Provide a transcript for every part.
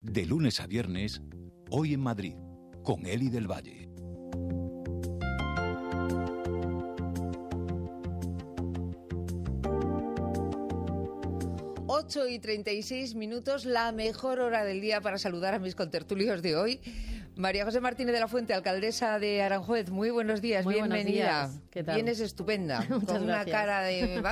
De lunes a viernes, Hoy en Madrid, con Eli del Valle. Ocho y 36 minutos, la mejor hora del día para saludar a mis contertulios de hoy. María José Martínez de la Fuente, alcaldesa de Aranjuez, muy buenos días, muy bienvenida. Buenos días. ¿Qué tal? Vienes estupenda, con una cara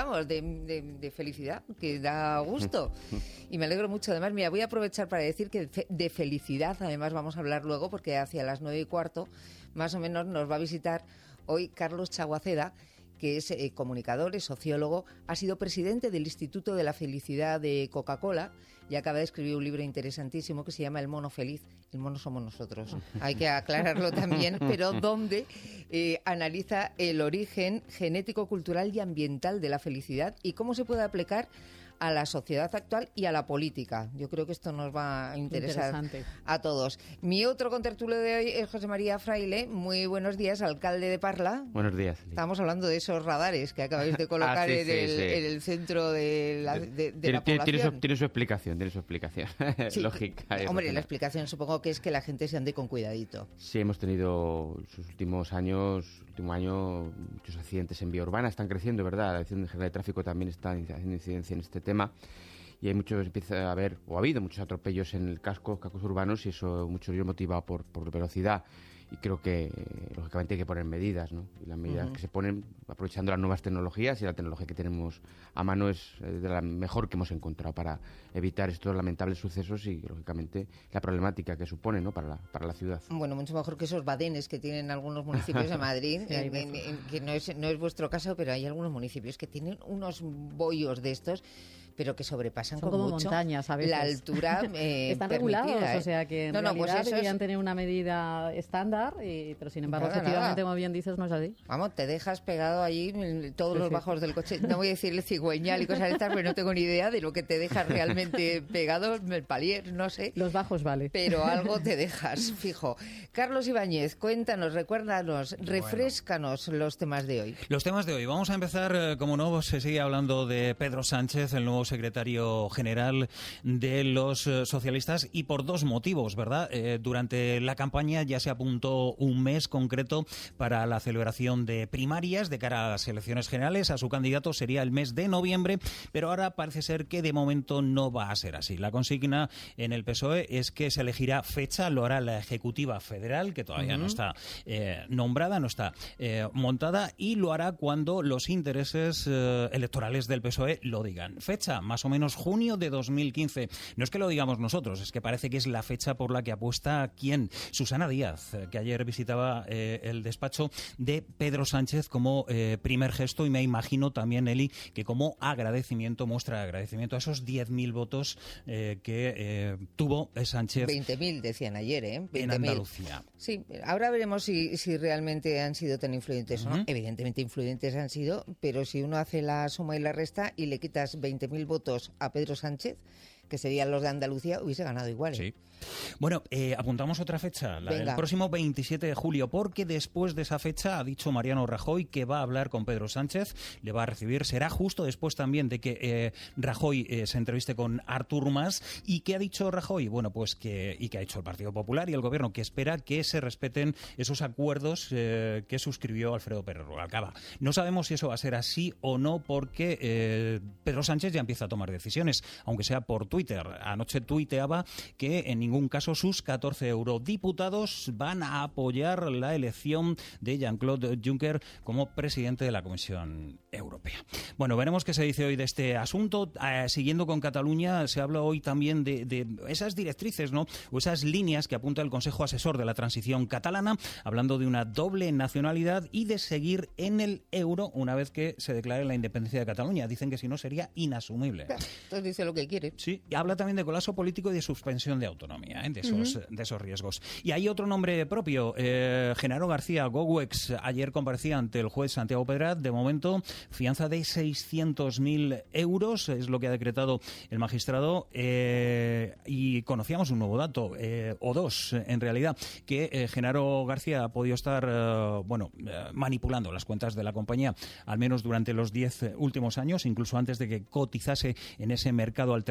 de felicidad, que da gusto. Y me alegro mucho. Además, mira, voy a aprovechar para decir que de felicidad, además vamos a hablar luego, porque hacia las 9:15, más o menos, nos va a visitar hoy Carlos Chaguaceda, que es comunicador, es sociólogo, ha sido presidente del Instituto de la Felicidad de Coca-Cola y acaba de escribir un libro interesantísimo que se llama El mono feliz. El mono somos nosotros, hay que aclararlo también, pero donde analiza el origen genético, cultural y ambiental de la felicidad y cómo se puede aplicar a la sociedad actual y a la política. Yo creo que esto nos va a interesar a todos. Mi otro contertulio de hoy es José María Fraile. Muy buenos días, alcalde de Parla. Buenos días. Estamos hablando de esos radares que acabáis de colocar en el centro de la población. Tiene su explicación, Sí, lógica. Hombre, la explicación supongo que es que la gente se ande con cuidadito. Sí, hemos tenido último año, muchos accidentes en vía urbana, están creciendo, ¿verdad? La Dirección General de Tráfico también está haciendo incidencia en este tema. Y empieza a haber, o ha habido muchos atropellos en el cascos urbanos y eso mucho motivado por velocidad. Y creo que, lógicamente, hay que poner medidas, ¿no? Y las medidas que se ponen aprovechando las nuevas tecnologías y la tecnología que tenemos a mano es de la mejor que hemos encontrado para evitar estos lamentables sucesos y, lógicamente, la problemática que supone, ¿no? para la ciudad. Bueno, mucho mejor que esos badenes que tienen algunos municipios de Madrid, que no es vuestro caso, pero hay algunos municipios que tienen unos bollos de estos, pero que sobrepasan son con como mucho montañas a veces. La altura están regulados, o sea que en realidad deberían tener una medida estándar, pero sin embargo, efectivamente, como bien dices, no es así. Vamos, te dejas pegado allí todos los bajos del coche. No voy a decirle cigüeñal y cosas de estas, pero no tengo ni idea de lo que te dejas realmente pegado, el palier, no sé. Los bajos vale. Pero algo te dejas, fijo. Carlos Ibáñez, cuéntanos, recuérdanos, refréscanos los temas de hoy. Los temas de hoy. Vamos a empezar, como no, se sigue hablando de Pedro Sánchez, el nuevo secretario general de los socialistas, y por dos motivos, ¿verdad? Durante la campaña ya se apuntó un mes concreto para la celebración de primarias de cara a las elecciones generales. A su candidato sería el mes de noviembre, pero ahora parece ser que de momento no va a ser así. La consigna en el PSOE es que se elegirá fecha, lo hará la Ejecutiva Federal, que todavía no está nombrada, no está montada, y lo hará cuando los intereses electorales del PSOE lo digan. Fecha, más o menos junio de 2015. No es que lo digamos nosotros, es que parece que es la fecha por la que apuesta ¿quién? Susana Díaz, que ayer visitaba el despacho de Pedro Sánchez como primer gesto, y me imagino también, Eli, que como agradecimiento, muestra de agradecimiento a esos 10.000 votos que tuvo Sánchez. 20.000 decían ayer, ¿eh? 20.000. En Andalucía. Sí, ahora veremos si realmente han sido tan influyentes o no. Evidentemente influyentes han sido, pero si uno hace la suma y la resta y le quitas 20.000 votos a Pedro Sánchez, que serían los de Andalucía, hubiese ganado igual. Sí. Bueno, apuntamos otra fecha, el próximo 27 de julio, porque después de esa fecha ha dicho Mariano Rajoy que va a hablar con Pedro Sánchez, le va a recibir, será justo después también de que Rajoy se entreviste con Artur Mas. ¿Y qué ha dicho Rajoy? Bueno, pues que ha hecho el Partido Popular y el Gobierno, que espera que se respeten esos acuerdos que suscribió Alfredo Pérez Rubalcaba. No sabemos si eso va a ser así o no, porque Pedro Sánchez ya empieza a tomar decisiones, aunque sea por Twitter. Anoche tuiteaba que en ningún caso sus 14 eurodiputados van a apoyar la elección de Jean-Claude Juncker como presidente de la Comisión Europea. Bueno, veremos qué se dice hoy de este asunto. Siguiendo con Cataluña, se habla hoy también de esas directrices, ¿no? O esas líneas que apunta el Consejo Asesor de la Transición Catalana, hablando de una doble nacionalidad y de seguir en el euro una vez que se declare la independencia de Cataluña. Dicen que si no sería inasumible. Entonces dice lo que quiere. Sí, y habla también de colapso político y de suspensión de autonomía, de esos riesgos. Y hay otro nombre propio, Genaro García Gowex, ayer comparecía ante el juez Santiago Pedraz. De momento, fianza de 600.000 euros, es lo que ha decretado el magistrado, y conocíamos un nuevo dato, o dos en realidad, que Genaro García ha podido estar manipulando las cuentas de la compañía, al menos durante los 10 últimos años, incluso antes de que cotizase en ese mercado alternativo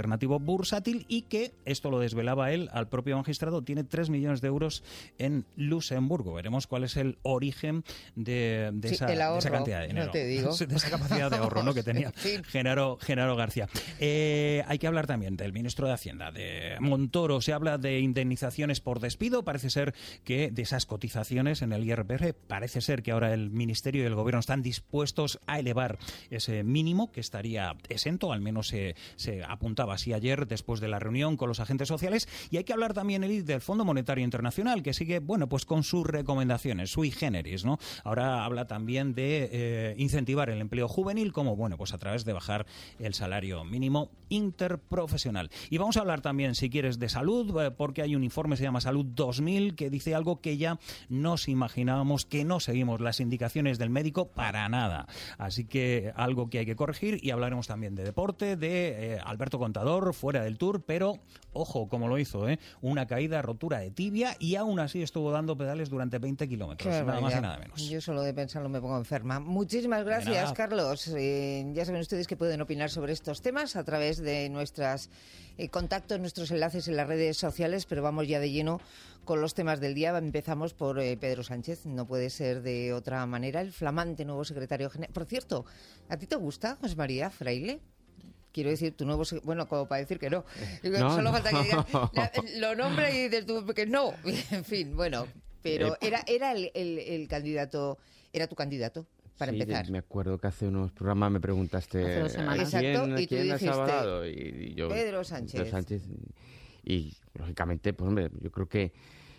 bursátil y que, esto lo desvelaba él al propio magistrado, tiene 3 millones de euros en Luxemburgo. Veremos cuál es el origen de esa cantidad de dinero. No te digo. De esa capacidad de ahorro, ¿no?, que tenía Genaro García. Hay que hablar también del ministro de Hacienda, de Montoro. Se habla de indemnizaciones por despido. Parece ser que de esas cotizaciones en el IRPF, parece ser que ahora el Ministerio y el Gobierno están dispuestos a elevar ese mínimo, que estaría exento, al menos se apuntaba así ayer después de la reunión con los agentes sociales. Y hay que hablar también, Edith, del Fondo Monetario Internacional, que sigue, bueno, pues con sus recomendaciones, sui generis, ¿no? Ahora habla también de incentivar el empleo juvenil, como, bueno, pues a través de bajar el salario mínimo interprofesional. Y vamos a hablar también, si quieres, de salud, porque hay un informe, se llama Salud 2000, que dice algo que ya nos imaginábamos, que no seguimos las indicaciones del médico para nada. Así que algo que hay que corregir, y hablaremos también de deporte, de Alberto Contador fuera del Tour, pero ojo cómo lo hizo, una caída, rotura de tibia, y aún así estuvo dando pedales durante 20 kilómetros, nada más y nada menos. Yo solo de pensarlo me pongo enferma. Muchísimas gracias, Carlos. Ya saben ustedes que pueden opinar sobre estos temas a través de nuestros contactos, nuestros enlaces en las redes sociales, pero vamos ya de lleno con los temas del día. Empezamos por Pedro Sánchez, no puede ser de otra manera, el flamante nuevo secretario general. Por cierto, ¿a ti te gusta, José María Fraile? Quiero decir, tu nuevo... Bueno, como para decir que no. Solo falta que digas, lo nombra y dices tú que no. En fin, bueno, pero era el candidato, era tu candidato. Para empezar. Me acuerdo que hace unos programas me preguntaste hace 2 semanas. ¿quién has avalado? Y yo, Pedro Sánchez. Y lógicamente, pues hombre, yo creo que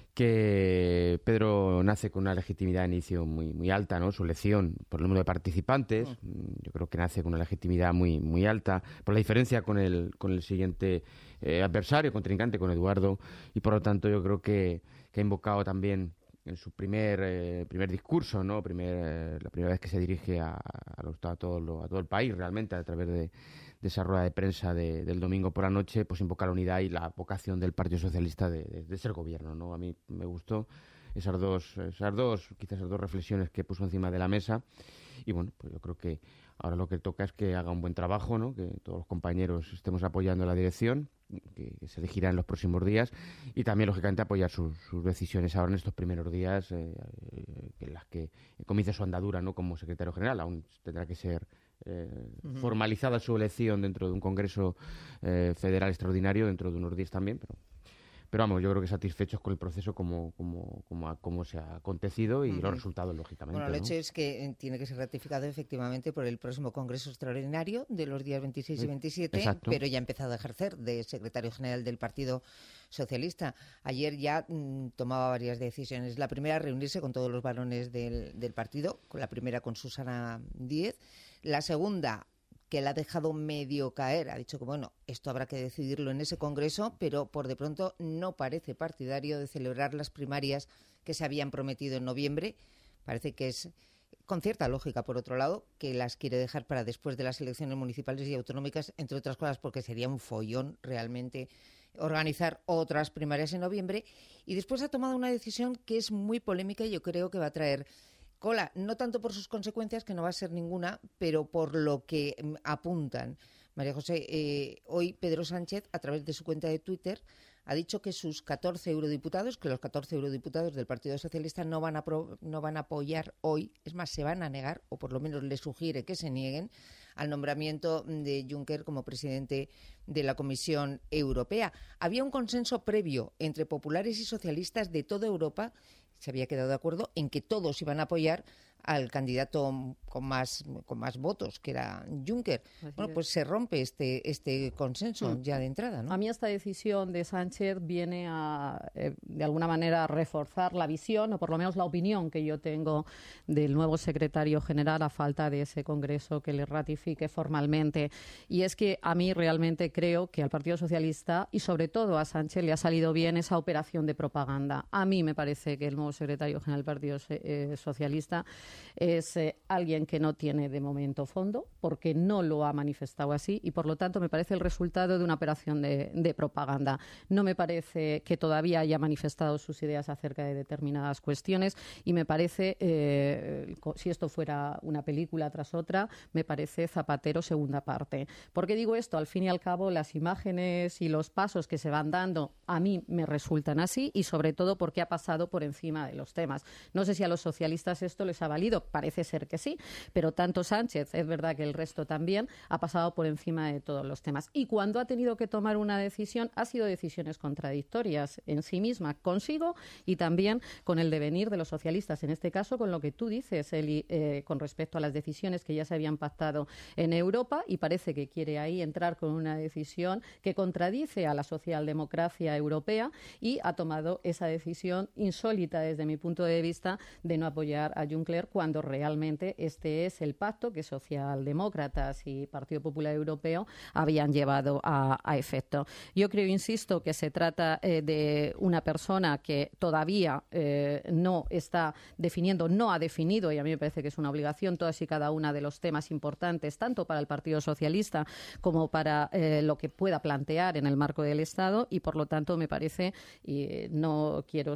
Pedro nace con una legitimidad de inicio muy alta, ¿no? Su elección por el número de participantes, yo creo que nace con una legitimidad muy alta, por la diferencia con el siguiente adversario, contrincante, con Eduardo, y por lo tanto yo creo que ha invocado también en su primer discurso, ¿no? La primera vez que se dirige a todo el país, realmente, a través de esa rueda de prensa del domingo por la noche, pues invoca la unidad y la vocación del Partido Socialista de ser gobierno, ¿no? A mí me gustó esas dos reflexiones que puso encima de la mesa, y bueno, pues yo creo que ahora lo que toca es que haga un buen trabajo, ¿no? Que todos los compañeros estemos apoyando la dirección, que se elegirá en los próximos días, y también, lógicamente, apoyar sus decisiones ahora en estos primeros días, en las que comienza su andadura, ¿no? Como secretario general. Aún tendrá que ser formalizada su elección dentro de un Congreso Federal extraordinario dentro de unos días también, pero vamos, yo creo que satisfechos con el proceso como se ha acontecido y los resultados, lógicamente. Bueno, el hecho es que tiene que ser ratificado efectivamente por el próximo Congreso Extraordinario de los días 26 y 27, exacto. Pero ya ha empezado a ejercer de secretario general del Partido Socialista. Ayer ya tomaba varias decisiones. La primera, reunirse con todos los varones del partido, la primera con Susana Díez. La segunda, que la ha dejado medio caer, ha dicho que bueno, esto habrá que decidirlo en ese congreso, pero por de pronto no parece partidario de celebrar las primarias que se habían prometido en noviembre. Parece que es, con cierta lógica por otro lado, que las quiere dejar para después de las elecciones municipales y autonómicas, entre otras cosas porque sería un follón realmente organizar otras primarias en noviembre. Y después ha tomado una decisión que es muy polémica y yo creo que va a traer cola, no tanto por sus consecuencias, que no va a ser ninguna, pero por lo que apuntan. María José, hoy Pedro Sánchez, a través de su cuenta de Twitter, ha dicho que sus 14 eurodiputados, que los 14 eurodiputados del Partido Socialista no van a apoyar hoy, es más, se van a negar, o por lo menos le sugiere que se nieguen, al nombramiento de Juncker como presidente de la Comisión Europea. Había un consenso previo entre populares y socialistas de toda Europa. Se había quedado de acuerdo en que todos iban a apoyar al candidato con más votos, que era Juncker. Bueno, pues se rompe este consenso ya de entrada, ¿no? A mí esta decisión de Sánchez viene a, de alguna manera, a reforzar la visión, o por lo menos la opinión que yo tengo del nuevo secretario general a falta de ese congreso que le ratifique formalmente. Y es que a mí realmente creo que al Partido Socialista y sobre todo a Sánchez le ha salido bien esa operación de propaganda. A mí me parece que el nuevo nuevo secretario general del Partido Socialista es alguien que no tiene de momento fondo, porque no lo ha manifestado así y por lo tanto me parece el resultado de una operación de propaganda. No me parece que todavía haya manifestado sus ideas acerca de determinadas cuestiones y me parece, si esto fuera una película tras otra, me parece Zapatero segunda parte. ¿Por qué digo esto? Al fin y al cabo, las imágenes y los pasos que se van dando a mí me resultan así y sobre todo porque ha pasado por encima de los temas. No sé si a los socialistas esto les ha valido, parece ser que sí, pero tanto Sánchez, es verdad que el resto también, ha pasado por encima de todos los temas. Y cuando ha tenido que tomar una decisión, ha sido decisiones contradictorias en sí misma, consigo y también con el devenir de los socialistas. En este caso, con lo que tú dices, Eli, con respecto a las decisiones que ya se habían pactado en Europa, y parece que quiere ahí entrar con una decisión que contradice a la socialdemocracia europea y ha tomado esa decisión insólita desde mi punto de vista de no apoyar a Juncker cuando realmente este es el pacto que socialdemócratas y Partido Popular Europeo habían llevado a efecto. Yo creo, insisto, que se trata de una persona que todavía no está definiendo, no ha definido, y a mí me parece que es una obligación, todas y cada una de los temas importantes, tanto para el Partido Socialista como para lo que pueda plantear en el marco del Estado, y por lo tanto me parece, y no quiero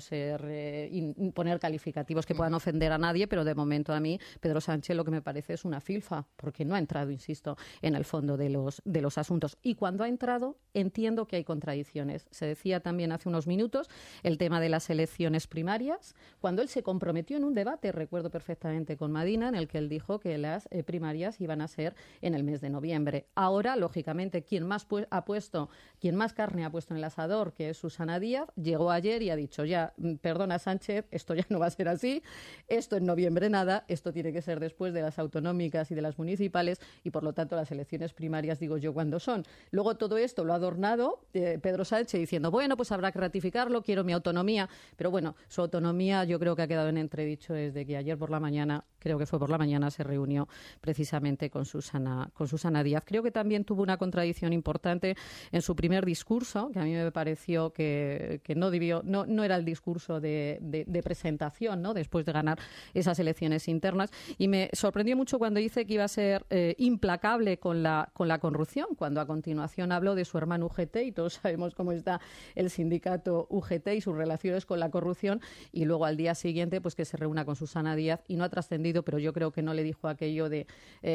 poner calificativos que puedan ofender a nadie, pero de momento a mí Pedro Sánchez lo que me parece es una filfa, porque no ha entrado, insisto, en el fondo de los asuntos. Y cuando ha entrado, entiendo que hay contradicciones. Se decía también hace unos minutos el tema de las elecciones primarias, cuando él se comprometió en un debate, recuerdo perfectamente con Madina, en el que él dijo que las primarias iban a ser en el mes de noviembre. Ahora, lógicamente, quien más carne ha puesto en el asador, que es Susana Díaz, llegó ayer y ha dicho ya, perdona Sánchez, esto ya no va a ser así, esto en noviembre nada, esto tiene que ser después de las autonómicas y de las municipales y por lo tanto las elecciones primarias, digo yo, ¿cuándo son? Luego todo esto lo ha adornado Pedro Sánchez diciendo, bueno, pues habrá que ratificarlo, quiero mi autonomía, pero bueno, su autonomía yo creo que ha quedado en entredicho desde que ayer por la mañana, creo que fue por la mañana, se reunió precisamente con Susana Díaz. Creo que también tuvo una contradicción importante en su primer discurso, que a mí me pareció que no era el discurso de presentación, ¿no?, después de ganar esas elecciones internas, y me sorprendió mucho cuando dice que iba a ser implacable con la corrupción, cuando a continuación habló de su hermano UGT, y todos sabemos cómo está el sindicato UGT y sus relaciones con la corrupción, y luego al día siguiente pues que se reúna con Susana Díaz, y no ha trascendido, pero yo creo que no le dijo aquello de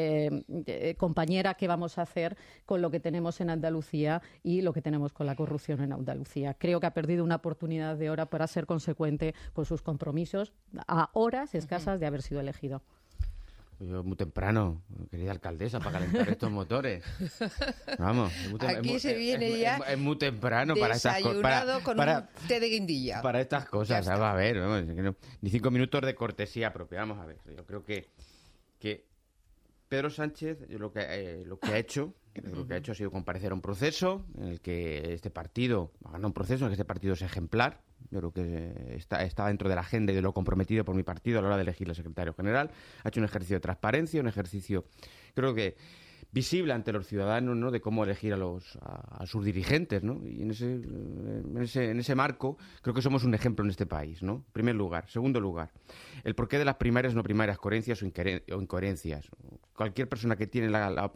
compañera, ¿qué vamos a hacer con lo que tenemos en Andalucía y lo que tenemos con la corrupción en Andalucía? Creo que ha perdido una oportunidad de oro para ser consecuente con sus compromisos a horas escasas de haber sido elegido. Yo muy temprano, querida alcaldesa, para calentar estos motores. Vamos. Aquí se viene ya es muy temprano para estas cosas. Desayunado con un té de guindilla. Para estas cosas, vamos a ver. Vamos, ni 5 minutos de cortesía propia. Vamos a ver. Yo creo que Pedro Sánchez lo que ha hecho ha sido comparecer a un proceso en el que este partido ha ganado un proceso en el que este partido es ejemplar. Yo creo que está dentro de la agenda y de lo comprometido por mi partido a la hora de elegir al secretario general. Ha hecho un ejercicio de transparencia, un ejercicio, creo que visible ante los ciudadanos, ¿no?, de cómo elegir a sus dirigentes, ¿no? Y en ese marco creo que somos un ejemplo en este país, ¿no? En primer lugar. Segundo lugar, el porqué de las primarias, no primarias, coherencias o incoherencias. Cualquier persona que tiene la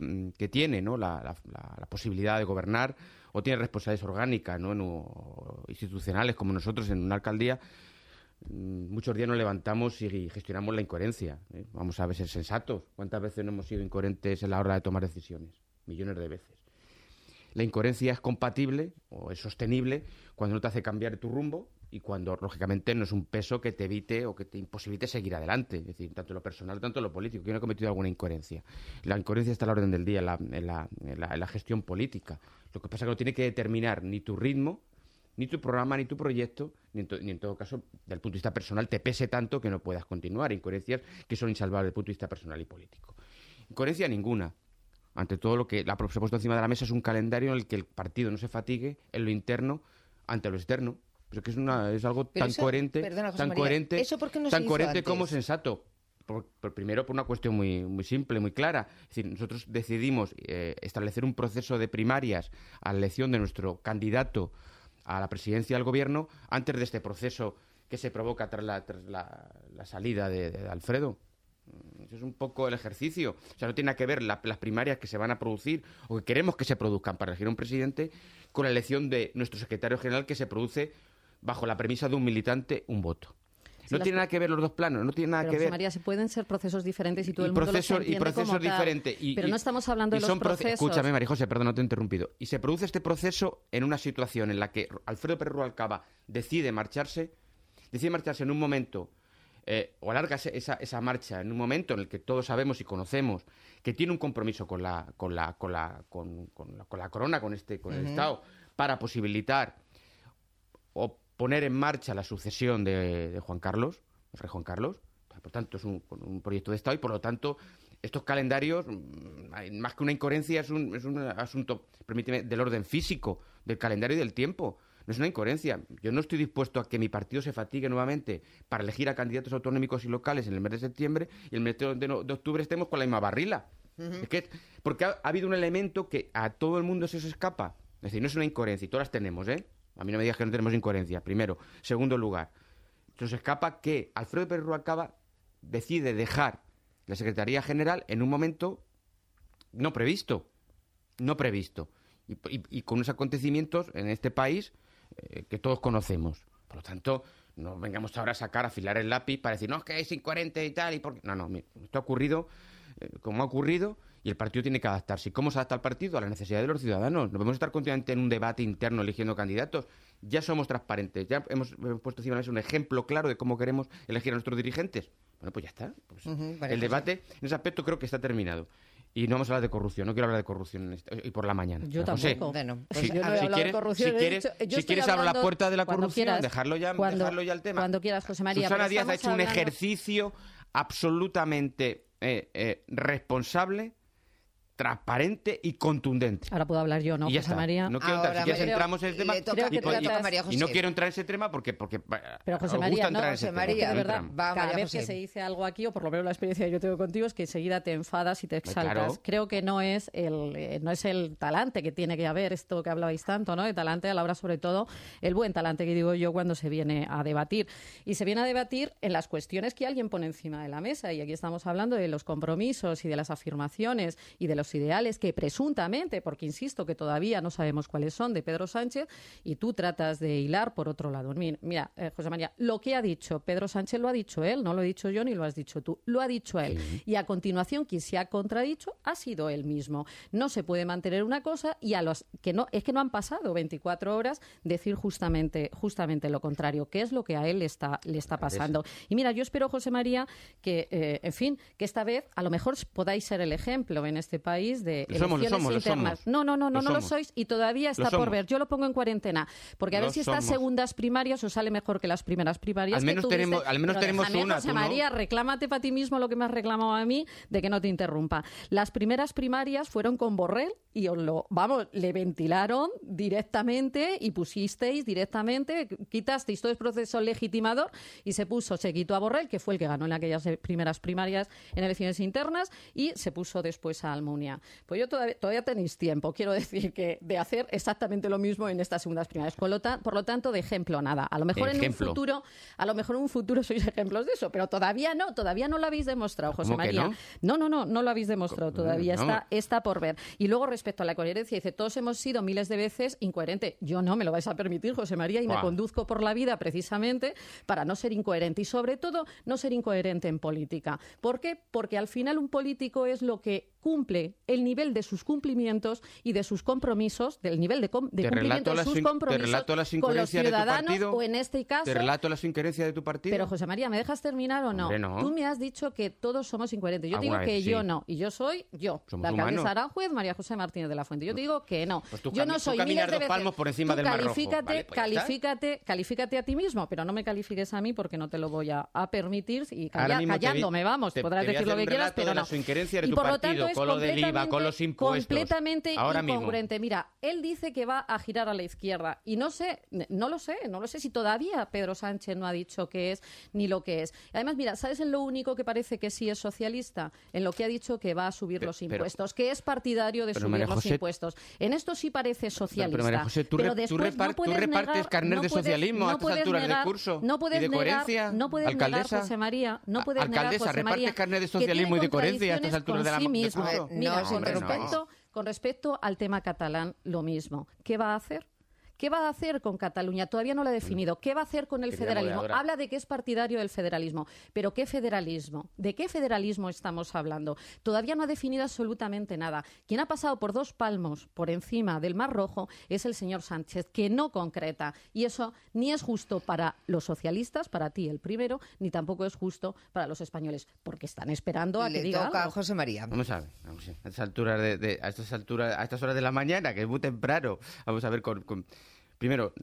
posibilidad de gobernar o tiene responsabilidades orgánicas, ¿no?, institucionales como nosotros en una alcaldía, muchos días nos levantamos y gestionamos la incoherencia, ¿eh? Vamos a ser sensatos. ¿Cuántas veces no hemos sido incoherentes en la hora de tomar decisiones? Millones de veces. La incoherencia es compatible o es sostenible cuando no te hace cambiar tu rumbo y cuando, lógicamente, no es un peso que te evite o que te imposibilite seguir adelante. Es decir, tanto en lo personal, tanto en lo político. ¿Quién ha cometido alguna incoherencia? La incoherencia está a la orden del día en la gestión política. Lo que pasa es que no tiene que determinar ni tu ritmo, ni tu programa, ni tu proyecto, ni en todo caso, desde el punto de vista personal, te pese tanto que no puedas continuar. Incoherencias que son insalvables desde el punto de vista personal y político. Incoherencia ninguna. Ante todo, lo que se ha puesto encima de la mesa es un calendario en el que el partido no se fatigue en lo interno ante lo externo. Pero que es algo tan coherente, ¿eso por qué no tan se coherente hizo como antes? sensato. Primero, por una cuestión muy simple, muy clara. Es decir, nosotros decidimos establecer un proceso de primarias a la elección de nuestro candidato a la presidencia del gobierno antes de este proceso que se provoca tras la salida de Alfredo. Eso es un poco el ejercicio. O sea, no tiene nada que ver las primarias que se van a producir o que queremos que se produzcan para elegir un presidente con la elección de nuestro secretario general, que se produce bajo la premisa de un militante, un voto. No tiene nada que ver los dos planos, no tiene nada que ver. María, se pueden ser procesos diferentes y todo el mundo los entiende como tal, pero no estamos hablando de los procesos. Escúchame, María José, perdón, no te he interrumpido. Y se produce este proceso en una situación en la que Alfredo Pérez Rubalcaba decide marcharse en un momento, o alarga esa marcha en un momento en el que todos sabemos y conocemos que tiene un compromiso con la corona, con el Estado, para posibilitar o poner en marcha la sucesión de Juan Carlos, el rey Juan Carlos. Por tanto, es un proyecto de Estado y, por lo tanto, estos calendarios, más que una incoherencia, es un asunto, permíteme, del orden físico, del calendario y del tiempo. No es una incoherencia. Yo no estoy dispuesto a que mi partido se fatigue nuevamente para elegir a candidatos autonómicos y locales en el mes de septiembre y el mes de octubre estemos con la misma barrila. Es que, porque ha habido un elemento que a todo el mundo se os escapa. Es decir, no es una incoherencia, y todas las tenemos, ¿eh? A mí no me digas que no tenemos incoherencia, primero. Segundo lugar, se os escapa que Alfredo Pérez Rubalcaba decide dejar la Secretaría General en un momento no previsto. Y con unos acontecimientos en este país que todos conocemos. Por lo tanto, no vengamos ahora a afilar el lápiz para decir, no, es que es incoherente y tal. No, esto ha ocurrido como ha ocurrido y el partido tiene que adaptarse. ¿Y cómo se adapta el partido? A las necesidades de los ciudadanos. No podemos estar continuamente en un debate interno eligiendo candidatos. Ya somos transparentes, ya hemos puesto encima de la mesa un ejemplo claro de cómo queremos elegir a nuestros dirigentes. Bueno, pues ya está. El debate en ese aspecto creo que está terminado. Y no vamos a hablar de corrupción, no quiero hablar de corrupción y por la mañana. Yo tampoco. Bueno, pues yo no he hablado de corrupción. Si quieres abrir la puerta de la corrupción, dejarlo ya el tema. Cuando quieras, José María. Susana Díaz ha hecho un ejercicio absolutamente responsable, transparente y contundente. Ahora puedo hablar yo, ¿no, José María? No quiero entrar, si quieres entramos en el tema y no quiero entrar en ese tema porque pero José María, no, José María, de verdad, cada vez que se dice algo aquí, o por lo menos la experiencia que yo tengo contigo, es que enseguida te enfadas y te exaltas. Claro. Creo que no es el talante que tiene que haber, esto que hablabais tanto, ¿no? De talante a la hora, sobre todo, el buen talante que digo yo cuando se viene a debatir. Y se viene a debatir en las cuestiones que alguien pone encima de la mesa. Y aquí estamos hablando de los compromisos y de las afirmaciones y de los ideales que presuntamente, porque insisto que todavía no sabemos cuáles son, de Pedro Sánchez, y tú tratas de hilar por otro lado. Mira, José María, lo que ha dicho Pedro Sánchez lo ha dicho él, no lo he dicho yo ni lo has dicho tú, lo ha dicho él. Sí. Y a continuación quien se ha contradicho ha sido él mismo. No se puede mantener una cosa y a los que no, es que no han pasado 24 horas decir justamente lo contrario, que es lo que a él le está pasando. Y mira, yo espero, José María, que, en fin, que esta vez a lo mejor podáis ser el ejemplo en este país de elecciones internas. No lo sois y todavía está por ver. Yo lo pongo en cuarentena, porque a ver si estas segundas primarias os sale mejor que las primeras primarias. Al menos tenemos una. José María, reclámate para ti mismo lo que me has reclamado a mí, de que no te interrumpa. Las primeras primarias fueron con Borrell y le ventilaron directamente y pusisteis directamente, quitasteis todo el proceso legitimador y se quitó a Borrell, que fue el que ganó en aquellas primeras primarias en elecciones internas, y se puso después a Almunia. Pues yo todavía tenéis tiempo, quiero decir, que de hacer exactamente lo mismo en estas segundas primarias. Por lo tanto, de ejemplo nada. A lo mejor en un futuro sois ejemplos de eso, pero todavía no lo habéis demostrado, José María. No lo habéis demostrado todavía, está por ver. Y luego, respecto a la coherencia, dice, todos hemos sido miles de veces incoherentes. Yo no me lo vais a permitir, José María, y me conduzco por la vida precisamente para no ser incoherente y, sobre todo, no ser incoherente en política. ¿Por qué? Porque al final un político es lo que cumple el nivel de sus cumplimientos y de sus compromisos, del nivel de cumplimiento de sus compromisos con los ciudadanos, o en este caso... ¿Te relato las incoherencias de tu partido? Pero, José María, ¿me dejas terminar o no? Hombre, no. Tú me has dicho que todos somos incoherentes. Yo te digo que yo no. Y yo soy yo. Somos la alcaldesa humanos. Aranjuez, María José Martínez de la Fuente. Yo te digo que no. Pues yo no soy miles de veces. Palmos por encima del Mar Rojo. Vale, pues califícate a ti mismo, pero no me califiques a mí porque no te lo voy a permitir. Y callándome, vamos. Podrás decir lo que quieras, pero no. Y por lo tanto, con lo del IVA, con los impuestos. Completamente ahora incongruente. Mismo. Mira, él dice que va a girar a la izquierda y no lo sé si todavía Pedro Sánchez no ha dicho qué es ni lo que es. Además, mira, ¿sabes en lo único que parece que sí es socialista? En lo que ha dicho que va a subir los impuestos, que es partidario de subir los impuestos. En esto sí parece socialista. Pero María José, tú repartes carnet de socialismo a estas alturas de curso y de coherencia. No puedes negar, José María, repartes carnet de socialismo y de coherencia a estas alturas de curso. Mira, con respecto al tema catalán, lo mismo. ¿Qué va a hacer? ¿Qué va a hacer con Cataluña? Todavía no lo ha definido. ¿Qué va a hacer con el federalismo? Habla de que es partidario del federalismo. ¿Pero qué federalismo? ¿De qué federalismo estamos hablando? Todavía no ha definido absolutamente nada. Quien ha pasado por 2 palmos por encima del Mar Rojo es el señor Sánchez, que no concreta. Y eso ni es justo para los socialistas, para ti el primero, ni tampoco es justo para los españoles, porque están esperando a que diga algo. Le toca a José María. Vamos a ver. A estas horas de la mañana, que es muy temprano. Vamos a ver Primero,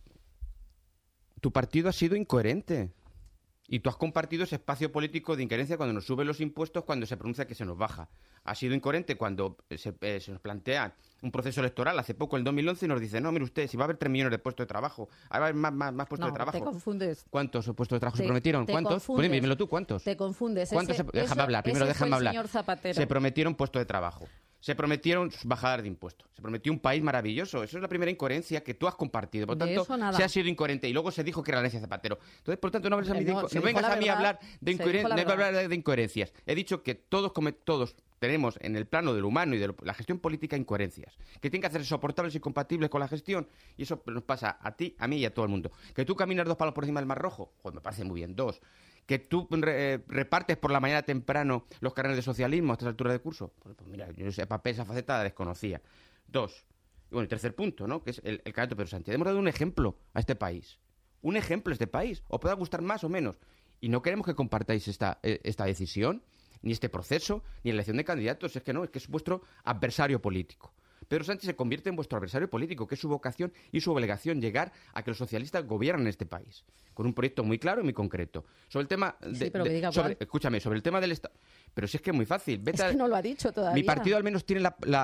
tu partido ha sido incoherente y tú has compartido ese espacio político de incoherencia cuando nos suben los impuestos, cuando se pronuncia que se nos baja. Ha sido incoherente cuando se nos plantea un proceso electoral. Hace poco, en 2011, nos dice, no, mire usted, si va a haber 3 millones de puestos de trabajo, va a haber más puestos de trabajo. Te confundes. ¿Cuántos puestos de trabajo se prometieron? ¿Cuántos? Pues dímelo tú, ¿cuántos? Te confundes. Déjame hablar, primero déjame hablar. Señor Zapatero. Se prometieron puestos de trabajo. Se prometieron bajadas de impuestos. Se prometió un país maravilloso. Eso es la primera incoherencia que tú has compartido. Por tanto, se ha sido incoherente. Y luego se dijo que era la herencia de Zapatero. Entonces, por tanto, no vengas a mí a hablar de incoherencias. He dicho que todos tenemos en el plano del humano y de la gestión política incoherencias. Que tienen que hacerse soportables y compatibles con la gestión. Y eso nos pasa a ti, a mí y a todo el mundo. Que tú caminas 2 palos por encima del Mar Rojo, pues me parece muy bien, 2. Que tú repartes por la mañana temprano los carnets de socialismo a estas alturas de curso. Pues mira, yo ese papel, esa faceta la desconocía. 2. Y bueno, el tercer punto, ¿no? Que es el candidato Pedro Sánchez. Hemos dado un ejemplo a este país. Un ejemplo a este país. Os pueda gustar más o menos. Y no queremos que compartáis esta decisión, ni este proceso, ni la elección de candidatos. Es que es vuestro adversario político. Pedro Sánchez se convierte en vuestro adversario político, que es su vocación y su obligación llegar a que los socialistas gobiernen este país, con un proyecto muy claro y muy concreto. Sobre el tema sobre el tema del Estado. Pero si es que es muy fácil. Que no lo ha dicho todavía. Mi partido al menos tiene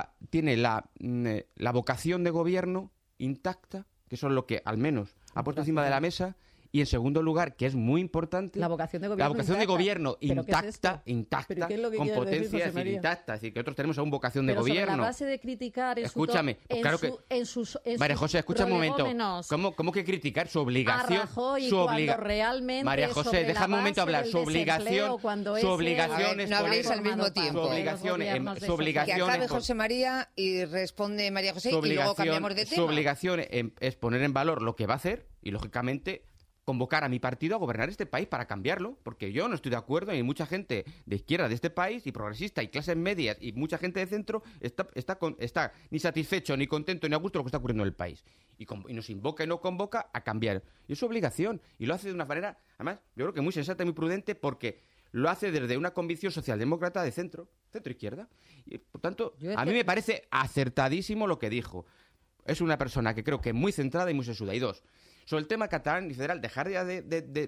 la vocación de gobierno intacta, que eso es lo que al menos ha puesto encima de la mesa. Y en segundo lugar, que es muy importante, la vocación de gobierno intacta, con potencias intactas. Es decir, que nosotros tenemos aún vocación de gobierno. Sobre la base de criticar escúchame, María José, escucha un momento. ¿Cómo que criticar? Su obligación. María José, déjame un momento hablar. Su obligación es no habléis al mismo tiempo. Su obligación que acabe José María y responde María José y luego cambiamos de tema. Su obligación es poner en valor lo que va a hacer y, lógicamente, convocar a mi partido a gobernar este país para cambiarlo, porque yo no estoy de acuerdo y mucha gente de izquierda de este país y progresista y clases medias y mucha gente de centro está ni satisfecho, ni contento, ni a gusto de lo que está ocurriendo en el país. Y nos invoca y nos convoca a cambiar. Y es su obligación. Y lo hace de una manera, además, yo creo que muy sensata y muy prudente, porque lo hace desde una convicción socialdemócrata de centro-izquierda. Y, por tanto, a mí me parece acertadísimo lo que dijo. Es una persona que creo que es muy centrada y muy sesuda. Y 2, sobre el tema catalán y federal, dejar ya de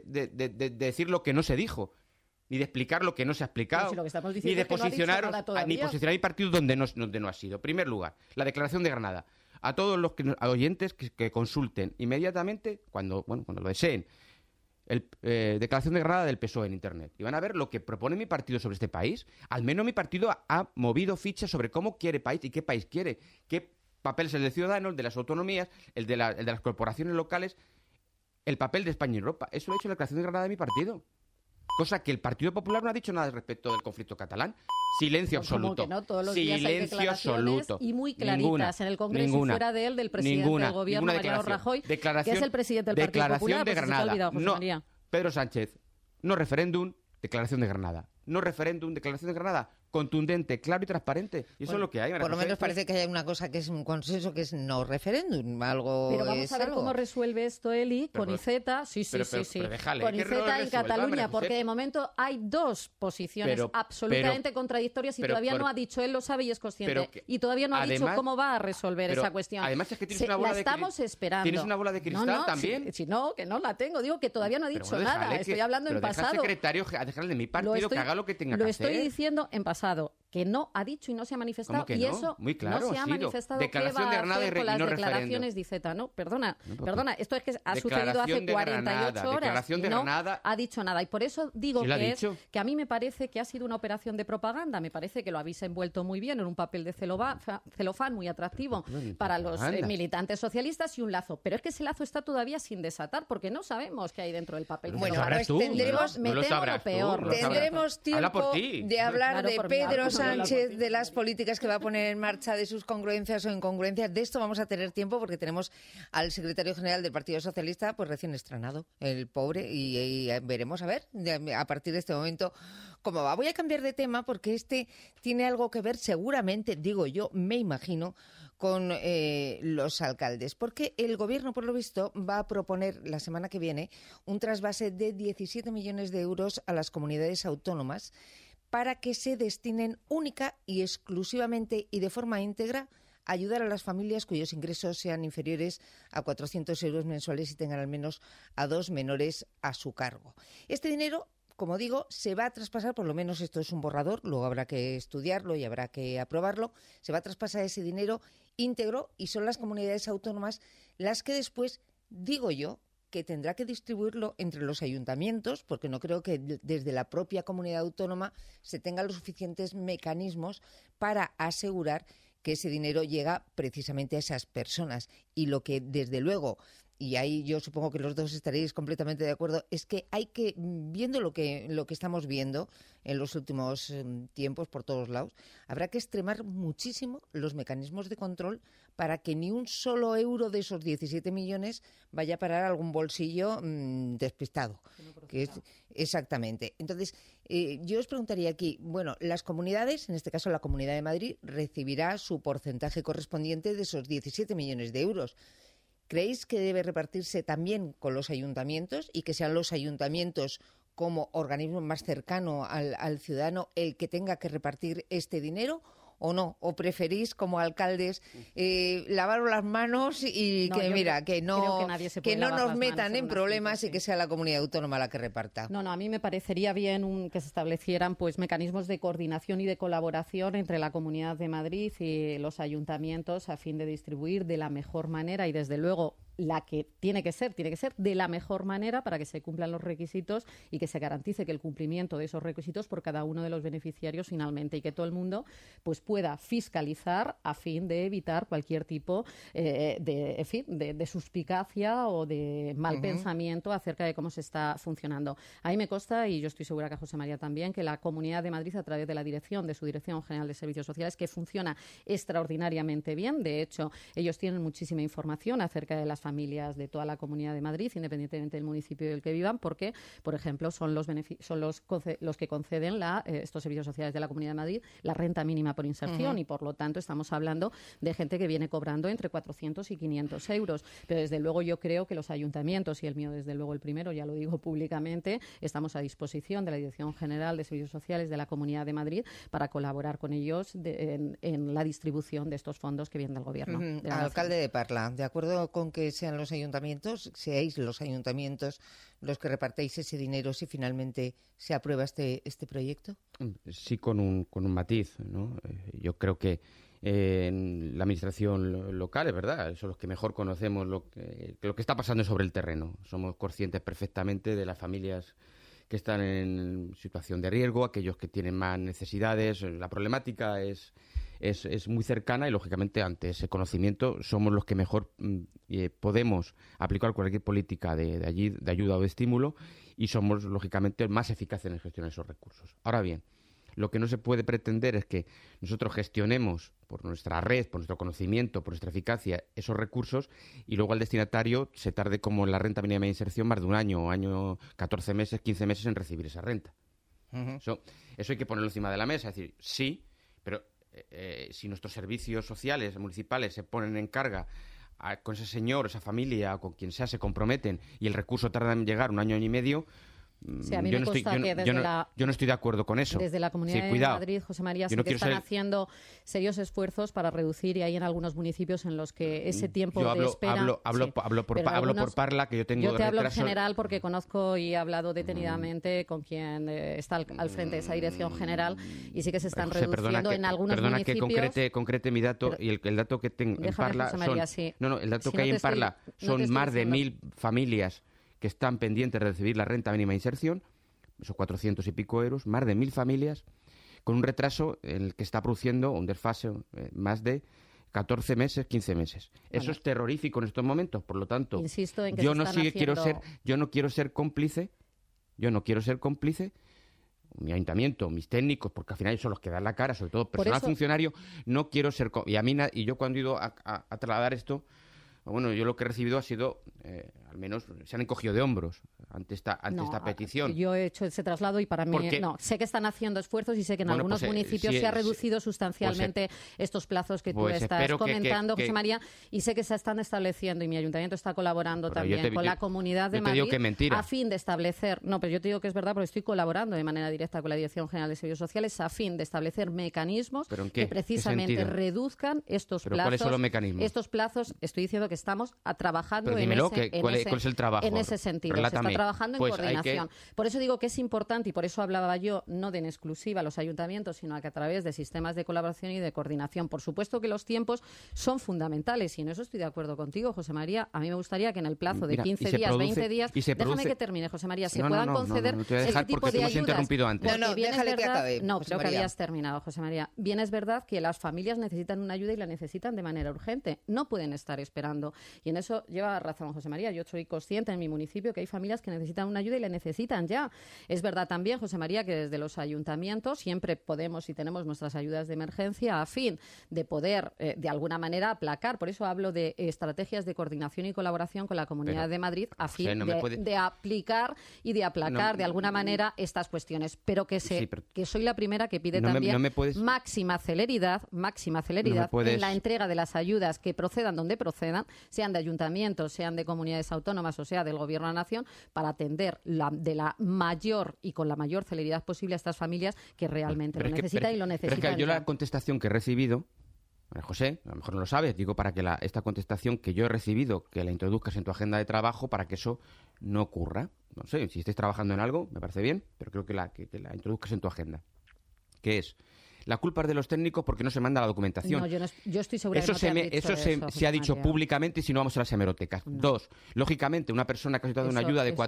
decir lo que no se dijo, ni de explicar lo que no se ha explicado, ni de posicionar mi partido donde no ha sido. En primer lugar, la declaración de Granada. A todos los oyentes que consulten inmediatamente, cuando lo deseen, declaración de Granada del PSOE en Internet. Y van a ver lo que propone mi partido sobre este país. Al menos mi partido ha movido fichas sobre cómo quiere país y qué país quiere, qué papel es el de Ciudadanos, el de las autonomías, el de las corporaciones locales, el papel de España y Europa. Eso lo ha hecho la declaración de Granada de mi partido. Cosa que el Partido Popular no ha dicho nada respecto del conflicto catalán. Silencio absoluto. No, todos los días hay declaraciones absoluto. Y muy claritas en el Congreso y fuera de él, del presidente del Gobierno, Mariano Rajoy, que es el presidente del Partido Popular. De Granada. María. Pedro Sánchez, no referéndum, declaración de Granada. No referéndum, declaración de Granada. Contundente, claro y transparente. Y eso es lo que hay. Por lo menos parece que hay una cosa que es un consenso, que es no referéndum. Pero vamos a ver cómo resuelve esto Eli con Iceta. Sí. Con Iceta en Cataluña, porque de momento hay 2 posiciones absolutamente contradictorias y todavía no ha dicho, él lo sabe y es consciente, y todavía no ha dicho cómo va a resolver esa cuestión. Además es que tienes una bola estamos esperando. ¿Tienes una bola de cristal también? Si no, que no la tengo. Digo que todavía no ha dicho nada. Estoy hablando en pasado. Secretario general de mi partido que haga lo que tenga que hacer. Lo estoy diciendo en pasado. que no ha dicho y no se ha manifestado, que y no? eso Muy claro, no se ha manifestado. Declaración ¿Qué de va a Granada hacer con las y no declaraciones de Iceta? No, perdona, esto es que ha sucedido hace 48 horas y no ha dicho nada. Y por eso digo que a mí me parece que ha sido una operación de propaganda, me parece que lo habéis envuelto muy bien en un papel de celofán muy atractivo para los militantes socialistas y un lazo. Pero es que ese lazo está todavía sin desatar porque no sabemos qué hay dentro del papel. Bueno, tendremos tiempo de hablar de Pedro Sánchez, de las políticas que va a poner en marcha, de sus congruencias o incongruencias. De esto vamos a tener tiempo porque tenemos al secretario general del Partido Socialista pues recién estrenado, el pobre, y veremos a ver a partir de este momento cómo va. Voy a cambiar de tema porque este tiene algo que ver seguramente, digo yo, me imagino, con los alcaldes, porque el Gobierno, por lo visto, va a proponer la semana que viene un trasvase de 17 millones de euros a las comunidades autónomas para que se destinen única y exclusivamente y de forma íntegra a ayudar a las familias cuyos ingresos sean inferiores a 400 euros mensuales y tengan al menos a 2 menores a su cargo. Este dinero, como digo, se va a traspasar, por lo menos esto es un borrador, luego habrá que estudiarlo y habrá que aprobarlo, se va a traspasar ese dinero íntegro y son las comunidades autónomas las que después, digo yo, que tendrá que distribuirlo entre los ayuntamientos, porque no creo que desde la propia comunidad autónoma se tengan los suficientes mecanismos para asegurar que ese dinero llega precisamente a esas personas. Y lo que, desde luego, y ahí yo supongo que los dos estaréis completamente de acuerdo, es que hay que, viendo lo que estamos viendo en los últimos tiempos por todos lados, habrá que extremar muchísimo los mecanismos de control para que ni un solo euro de esos 17 millones vaya a parar a algún bolsillo despistado. Exactamente. Entonces, yo os preguntaría aquí, bueno, las comunidades, en este caso la Comunidad de Madrid, recibirá su porcentaje correspondiente de esos 17 millones de euros. ¿Creéis que debe repartirse también con los ayuntamientos y que sean los ayuntamientos como organismo más cercano al ciudadano el que tenga que repartir este dinero o no? ¿O preferís como alcaldes lavaros las manos y que no nos metan en problemas y que sea la comunidad autónoma la que reparta? No, a mí me parecería bien que se establecieran pues mecanismos de coordinación y de colaboración entre la Comunidad de Madrid y los ayuntamientos a fin de distribuir de la mejor manera y desde luego la que tiene que ser de la mejor manera para que se cumplan los requisitos y que se garantice que el cumplimiento de esos requisitos por cada uno de los beneficiarios finalmente y que todo el mundo pues pueda fiscalizar a fin de evitar cualquier tipo de suspicacia o de mal pensamiento acerca de cómo se está funcionando. A mí me consta, y yo estoy segura que a José María también, que la Comunidad de Madrid, a través de la dirección de su Dirección General de Servicios Sociales, que funciona extraordinariamente bien. De hecho, ellos tienen muchísima información acerca de las familias de toda la Comunidad de Madrid, independientemente del municipio del que vivan, porque, por ejemplo, son los que conceden estos servicios sociales de la Comunidad de Madrid la renta mínima por inserción y, por lo tanto, estamos hablando de gente que viene cobrando entre 400 y 500 euros. Pero, desde luego, yo creo que los ayuntamientos, y el mío, desde luego, el primero, ya lo digo públicamente, estamos a disposición de la Dirección General de Servicios Sociales de la Comunidad de Madrid para colaborar con ellos en la distribución de estos fondos que vienen del Gobierno. Alcalde de Parla, ¿de acuerdo con que seáis los ayuntamientos los que repartéis ese dinero si finalmente se aprueba este proyecto? Sí, con un matiz, ¿no? Yo creo que en la administración local, es verdad, son los que mejor conocemos lo que está pasando sobre el terreno. Somos conscientes perfectamente de las familias que están en situación de riesgo, aquellos que tienen más necesidades. La problemática es muy cercana y, lógicamente, ante ese conocimiento somos los que mejor podemos aplicar cualquier política de ayuda o de estímulo y somos, lógicamente, más eficaces en gestionar esos recursos. Ahora bien, lo que no se puede pretender es que nosotros gestionemos por nuestra red, por nuestro conocimiento, por nuestra eficacia esos recursos y luego al destinatario se tarde, como en la renta mínima de inserción, más de un año, 14 meses, 15 meses en recibir esa renta. Eso hay que ponerlo encima de la mesa. Es decir, sí, pero si nuestros servicios sociales municipales se ponen en carga con ese señor, esa familia o con quien sea, se comprometen y el recurso tarda en llegar un año y medio, Sí, a mí me consta que yo no estoy de acuerdo con eso. Desde la Comunidad de Madrid, José María, sí que están haciendo serios esfuerzos para reducir, y hay en algunos municipios en los que ese tiempo de espera... Hablo por Parla, que yo tengo Yo te hablo en general porque conozco y he hablado detenidamente con quien está al frente de esa dirección general, y sí que se están reduciendo en algunos municipios... Perdona que concrete mi dato, y el dato que tengo en Parla el dato que hay en Parla son más de 1.000 familias que están pendientes de recibir la renta mínima de inserción, esos 400 y pico euros, más de 1.000 familias, con un retraso en el que está produciendo un desfase más de 14 meses, 15 meses. Eso es terrorífico en estos momentos, por lo tanto, insisto en que yo no quiero ser cómplice, mi ayuntamiento, mis técnicos, porque al final ellos son los que dan la cara, sobre todo personal funcionario, no quiero ser... Y yo cuando he ido a trasladar esto, bueno, yo lo que he recibido ha sido, al menos se han encogido de hombros ante esta petición. Yo he hecho ese traslado y para mí, sé que están haciendo esfuerzos y sé que en algunos municipios se ha reducido sustancialmente estos plazos que tú estás comentando, José María, y sé que se están estableciendo, y mi ayuntamiento está colaborando también con la Comunidad de Madrid a fin de establecer, pero yo te digo que es verdad porque estoy colaborando de manera directa con la Dirección General de Servicios Sociales a fin de establecer mecanismos que precisamente reduzcan estos plazos. ¿Cuáles son los mecanismos? Estos plazos, estoy diciendo que estamos trabajando ¿cuál es el trabajo? En ese sentido. Relátame. Se está trabajando en coordinación. Por eso digo que es importante, y por eso hablaba yo, no de en exclusiva a los ayuntamientos, sino que a través de sistemas de colaboración y de coordinación. Por supuesto que los tiempos son fundamentales, y en eso estoy de acuerdo contigo, José María. A mí me gustaría que en el plazo de 15 días, 20 días... Déjame que termine, José María. Se puedan conceder ese tipo de ayudas. Interrumpido antes. Déjale que acabe. No, creo que habías terminado, José María. Bien es verdad que las familias necesitan una ayuda y la necesitan de manera urgente. No pueden estar esperando. Y en eso lleva razón José María. Yo soy consciente en mi municipio que hay familias que necesitan una ayuda y la necesitan ya. Es verdad también, José María, que desde los ayuntamientos siempre podemos y tenemos nuestras ayudas de emergencia a fin de poder, de alguna manera, aplacar. Por eso hablo de estrategias de coordinación y colaboración con la Comunidad de Madrid a fin de aplicar y de aplacar de alguna manera estas cuestiones. Pero que soy la primera que pide máxima celeridad en la entrega de las ayudas que procedan donde procedan, sean de ayuntamientos, sean de comunidades autónomas o sea del Gobierno de la Nación, para atender de la mayor y con la mayor celeridad posible a estas familias que realmente lo necesitan y lo necesitan. Pero es que yo la contestación que he recibido, José, a lo mejor no lo sabes, digo para que esta contestación que yo he recibido, que la introduzcas en tu agenda de trabajo para que eso no ocurra. No sé, si estáis trabajando en algo, me parece bien, pero creo que la introduzcas en tu agenda. ¿Qué es? La culpa es de los técnicos porque no se manda la documentación. No, yo estoy segura de que no te han dicho eso se ha dicho públicamente, y si no vamos a las hemerotecas. No. 2, lógicamente, una persona que ha solicitado una ayuda de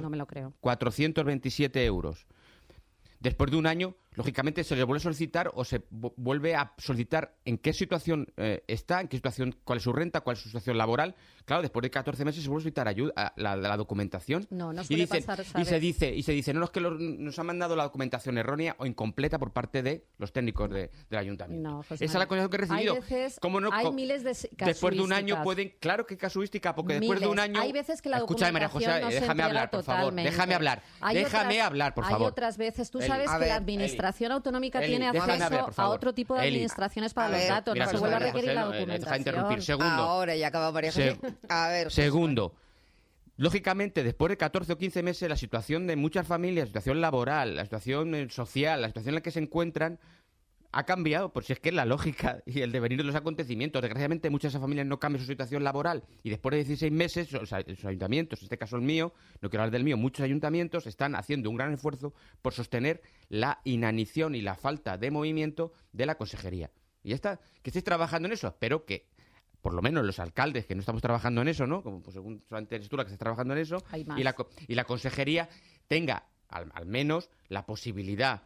427 euros. Después de un año, lógicamente, se le vuelve a solicitar o se vuelve a solicitar en qué situación está, en qué situación, cuál es su renta, cuál es su situación laboral. Claro, después de 14 meses se vuelve a solicitar ayuda, la documentación. No suele pasar, ¿sabes? Y se dice, no, es que nos han mandado la documentación errónea o incompleta por parte de los técnicos del ayuntamiento. No, esa es la contestación que he recibido. Hay miles de casuísticas. Después de un año pueden... Claro que casuística, porque después de un año... Hay veces que la documentación María José, no déjame hablar, por favor. Déjame hablar, por favor. Hay otras veces, tú sabes que la administración autonómica tiene acceso a otro tipo de administraciones para los datos. No se vuelve a requerir la documentación. Deja de interrumpir. Segundo. Ahora ya acaba María José. A ver. Segundo. Lógicamente, después de 14 o 15 meses, la situación de muchas familias, la situación laboral, la situación social, la situación en la que se encuentran, ha cambiado, por si es que es la lógica y el devenir de los acontecimientos. Desgraciadamente, muchas de esas familias no cambian su situación laboral y después de 16 meses, los ayuntamientos, en este caso el mío, no quiero hablar del mío, muchos ayuntamientos están haciendo un gran esfuerzo por sostener la inanición y la falta de movimiento de la consejería. Y ya está, que estéis trabajando en eso. Espero que, por lo menos los alcaldes que no estamos trabajando en eso, ¿no? Como pues, según solamente eres tú la que estás trabajando en eso, y la consejería tenga al menos la posibilidad,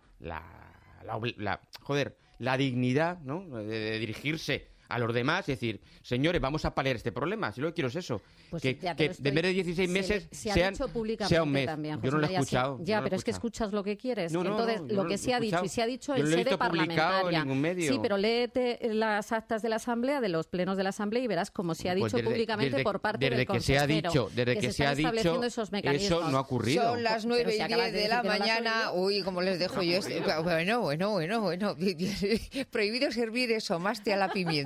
la dignidad, ¿no? de dirigirse a los demás y decir, señores, vamos a paliar este problema. Si lo que quiero es eso, pues que de vez de 16 meses sea un mes. También, yo no lo he escuchado. Pero es que escuchas lo que quieres. Entonces, lo que se ha dicho, y se ha dicho en sede parlamentaria. En ningún medio. Sí, pero léete las actas de la Asamblea, de los plenos de la Asamblea, y verás cómo se ha dicho públicamente por parte del consejero. Desde que se ha dicho, eso no ha ocurrido. Son las 9:10 de la mañana. Uy, ¿cómo les dejo yo esto? Bueno. Prohibido servir eso, maste a la pimienta.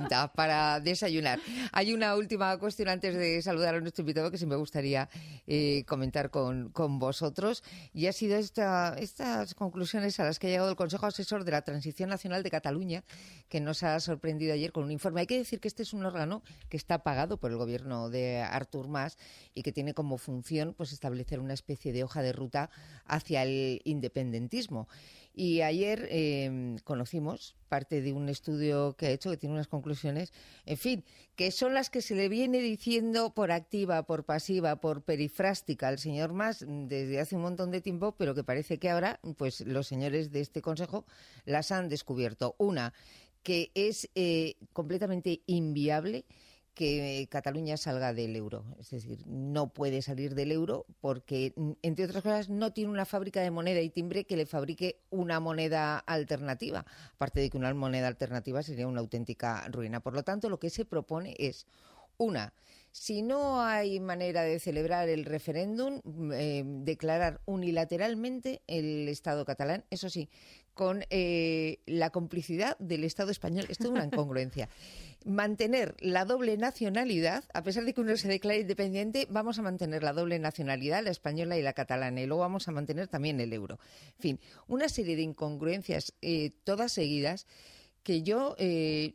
punta para desayunar. Hay una última cuestión antes de saludar a nuestro invitado que sí me gustaría comentar con vosotros, y ha sido estas conclusiones a las que ha llegado el Consejo Asesor de la Transición Nacional de Cataluña, que nos ha sorprendido ayer con un informe. Hay que decir que este es un órgano que está pagado por el gobierno de Artur Mas y que tiene como función pues establecer una especie de hoja de ruta hacia el independentismo. Y ayer conocimos parte de un estudio que ha hecho, que tiene unas conclusiones, en fin, que son las que se le viene diciendo por activa, por pasiva, por perifrástica al señor Mas desde hace un montón de tiempo, pero que parece que ahora pues los señores de este Consejo las han descubierto. Una, que es completamente inviable que Cataluña salga del euro. Es decir, no puede salir del euro porque, entre otras cosas, no tiene una fábrica de moneda y timbre que le fabrique una moneda alternativa. Aparte de que una moneda alternativa sería una auténtica ruina. Por lo tanto, lo que se propone es, una, si no hay manera de celebrar el referéndum, declarar unilateralmente el Estado catalán, eso sí, con la complicidad del Estado español. Esto es una incongruencia. Mantener la doble nacionalidad, a pesar de que uno se declare independiente, vamos a mantener la doble nacionalidad, la española y la catalana, y luego vamos a mantener también el euro. En fin, una serie de incongruencias todas seguidas que yo, a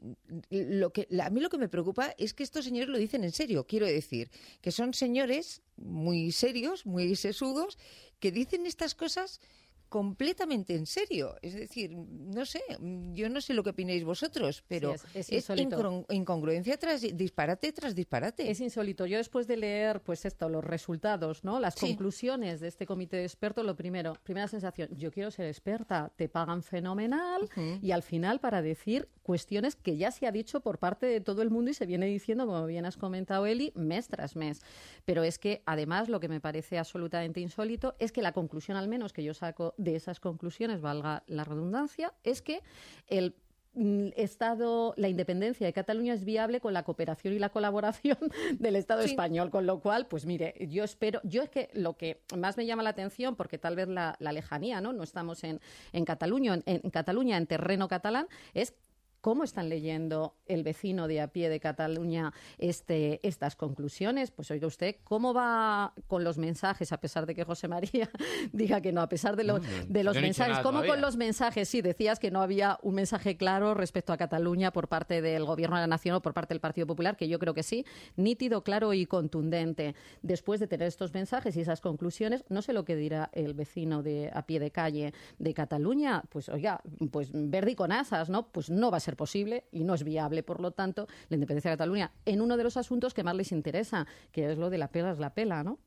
mí lo que me preocupa es que estos señores lo dicen en serio. Quiero decir, que son señores muy serios, muy sesudos, que dicen estas cosas completamente en serio. Es decir, no sé, yo no sé lo que opináis vosotros, pero sí, es incongruencia tras disparate tras disparate. Es insólito. Yo después de leer pues los resultados, ¿no? Las conclusiones de este comité de expertos, primera sensación, yo quiero ser experta, te pagan fenomenal y al final para decir cuestiones que ya se ha dicho por parte de todo el mundo y se viene diciendo, como bien has comentado, Eli, mes tras mes. Pero es que además lo que me parece absolutamente insólito es que la conclusión, al menos que yo saco de esas conclusiones, valga la redundancia, es que el la independencia de Cataluña es viable con la cooperación y la colaboración del Estado español, con lo cual, pues mire, yo es que lo que más me llama la atención, porque tal vez la lejanía, no estamos en Cataluña, en terreno catalán, es cómo están leyendo el vecino de a pie de Cataluña estas conclusiones. Pues oiga usted, ¿cómo va con los mensajes, a pesar de que José María diga que no, a pesar de los mensajes? ¿Cómo todavía? Con los mensajes? Sí, decías que no había un mensaje claro respecto a Cataluña por parte del Gobierno de la Nación o por parte del Partido Popular, que yo creo que sí, nítido, claro y contundente. Después de tener estos mensajes y esas conclusiones, no sé lo que dirá el vecino de a pie de calle de Cataluña. Pues oiga, pues verde y con asas, ¿no? Pues no va a ser posible y no es viable, por lo tanto, la independencia de Cataluña en uno de los asuntos que más les interesa, que es lo de la pela es la pela, ¿no?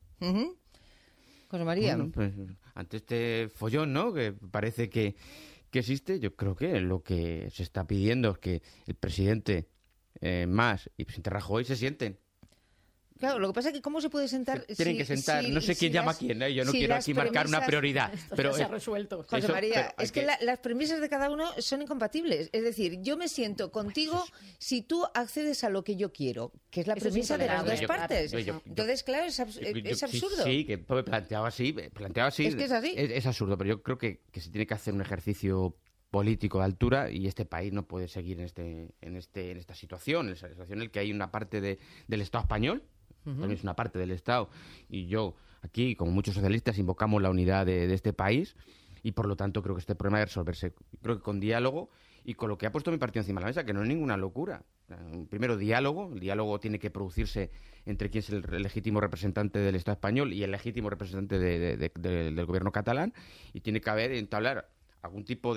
José María. Bueno, pues, ante este follón, ¿no?, que parece que existe, yo creo que lo que se está pidiendo es que el presidente Mas y el presidente Rajoy se sienten. Claro, lo que pasa es que ¿cómo se puede sentar? Tienen que sentar, no sé quién llama a quién, yo no quiero aquí marcar una prioridad. Pero se ha resuelto. José María, es que las premisas de cada uno son incompatibles. Es decir, yo me siento contigo si tú accedes a lo que yo quiero, que es la premisa de las dos partes. Entonces, claro, es absurdo. Sí, que planteado así. Es que es así. Es absurdo, pero yo creo que se tiene que hacer un ejercicio político de altura y este país no puede seguir en esta situación, en el que hay una parte del Estado español, también es una parte del Estado, y yo aquí, como muchos socialistas, invocamos la unidad de este país y por lo tanto creo que este problema debe resolverse, creo que con diálogo y con lo que ha puesto mi partido encima de la mesa, que no es ninguna locura. Primero, diálogo. El diálogo tiene que producirse entre quien es el legítimo representante del Estado español y el legítimo representante del gobierno catalán, y tiene que entablar algún tipo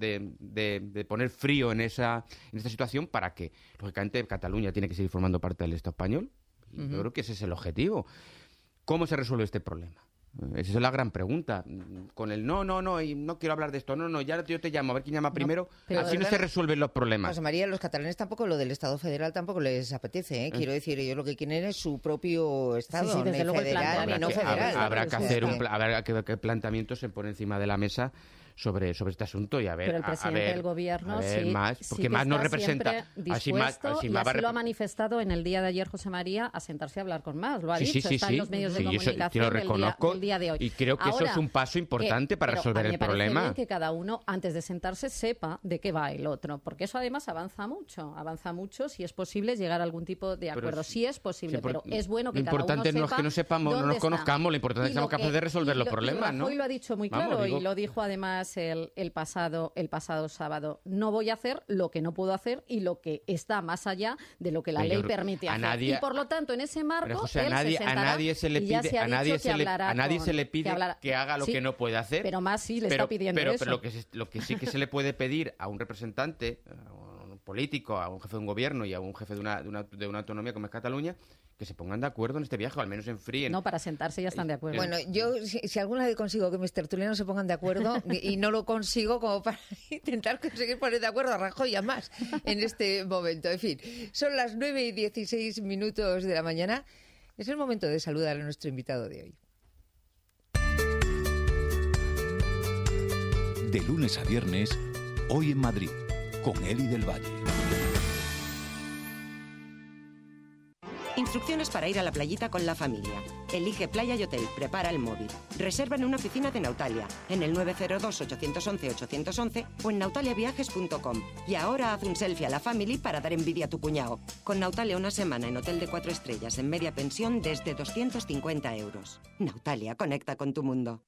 de poner frío en esta situación para que, lógicamente, Cataluña tiene que seguir formando parte del Estado español. Y yo creo que ese es el objetivo. ¿Cómo se resuelve este problema? Esa es la gran pregunta. Con el no, y no quiero hablar de esto, ya yo te llamo, a ver quién llama primero. Así no se resuelven los problemas. José María, los catalanes tampoco, lo del Estado federal tampoco les apetece, ¿eh? Quiero decir, ellos lo que quieren es su propio Estado, sí, desde luego federal ni no federal. Habrá que hacer qué planteamientos se pone encima de la mesa sobre este asunto y a ver... Pero el presidente del gobierno porque más nos representa... Así lo ha manifestado en el día de ayer José María, a sentarse a hablar con más. Lo ha dicho, está en los medios de comunicación lo reconozco, del día de hoy. Y creo que eso es un paso importante para resolver el problema. Me parece bien que cada uno, antes de sentarse, sepa de qué va el otro, porque eso además avanza mucho si es posible llegar a algún tipo de acuerdo. Sí es posible, pero es bueno que cada uno sepa. Lo importante no es que no sepamos, no nos conozcamos, lo importante es que seamos capaces de resolver los problemas, ¿no? Rajoy lo ha dicho muy claro y lo dijo además el pasado sábado. No voy a hacer lo que no puedo hacer y lo que está más allá de lo que la ley permite hacer. Y por lo tanto, en ese marco, José, a nadie se le pide que haga lo que no puede hacer. Pero más sí le está pidiendo eso. Pero lo que sí que se le puede pedir a un representante, a un político, a un jefe de un gobierno y a un jefe de una autonomía como es Cataluña, que se pongan de acuerdo en este viaje, o al menos enfríen. No, para sentarse ya están de acuerdo. Bueno, yo si alguna vez consigo que mis tertulianos se pongan de acuerdo, y no lo consigo como para intentar conseguir poner de acuerdo a Rajoy y a más en este momento. En fin, son las 9:16 de la mañana. Es el momento de saludar a nuestro invitado de hoy. De lunes a viernes, Hoy en Madrid, con Eli del Valle. Instrucciones para ir a la playita con la familia. Elige Playa y Hotel, prepara el móvil. Reserva en una oficina de Nautalia, en el 902-811-811 o en nautaliaviajes.com. Y ahora haz un selfie a la family para dar envidia a tu cuñado. Con Nautalia una semana en hotel de 4 estrellas en media pensión desde 250 euros. Nautalia, conecta con tu mundo.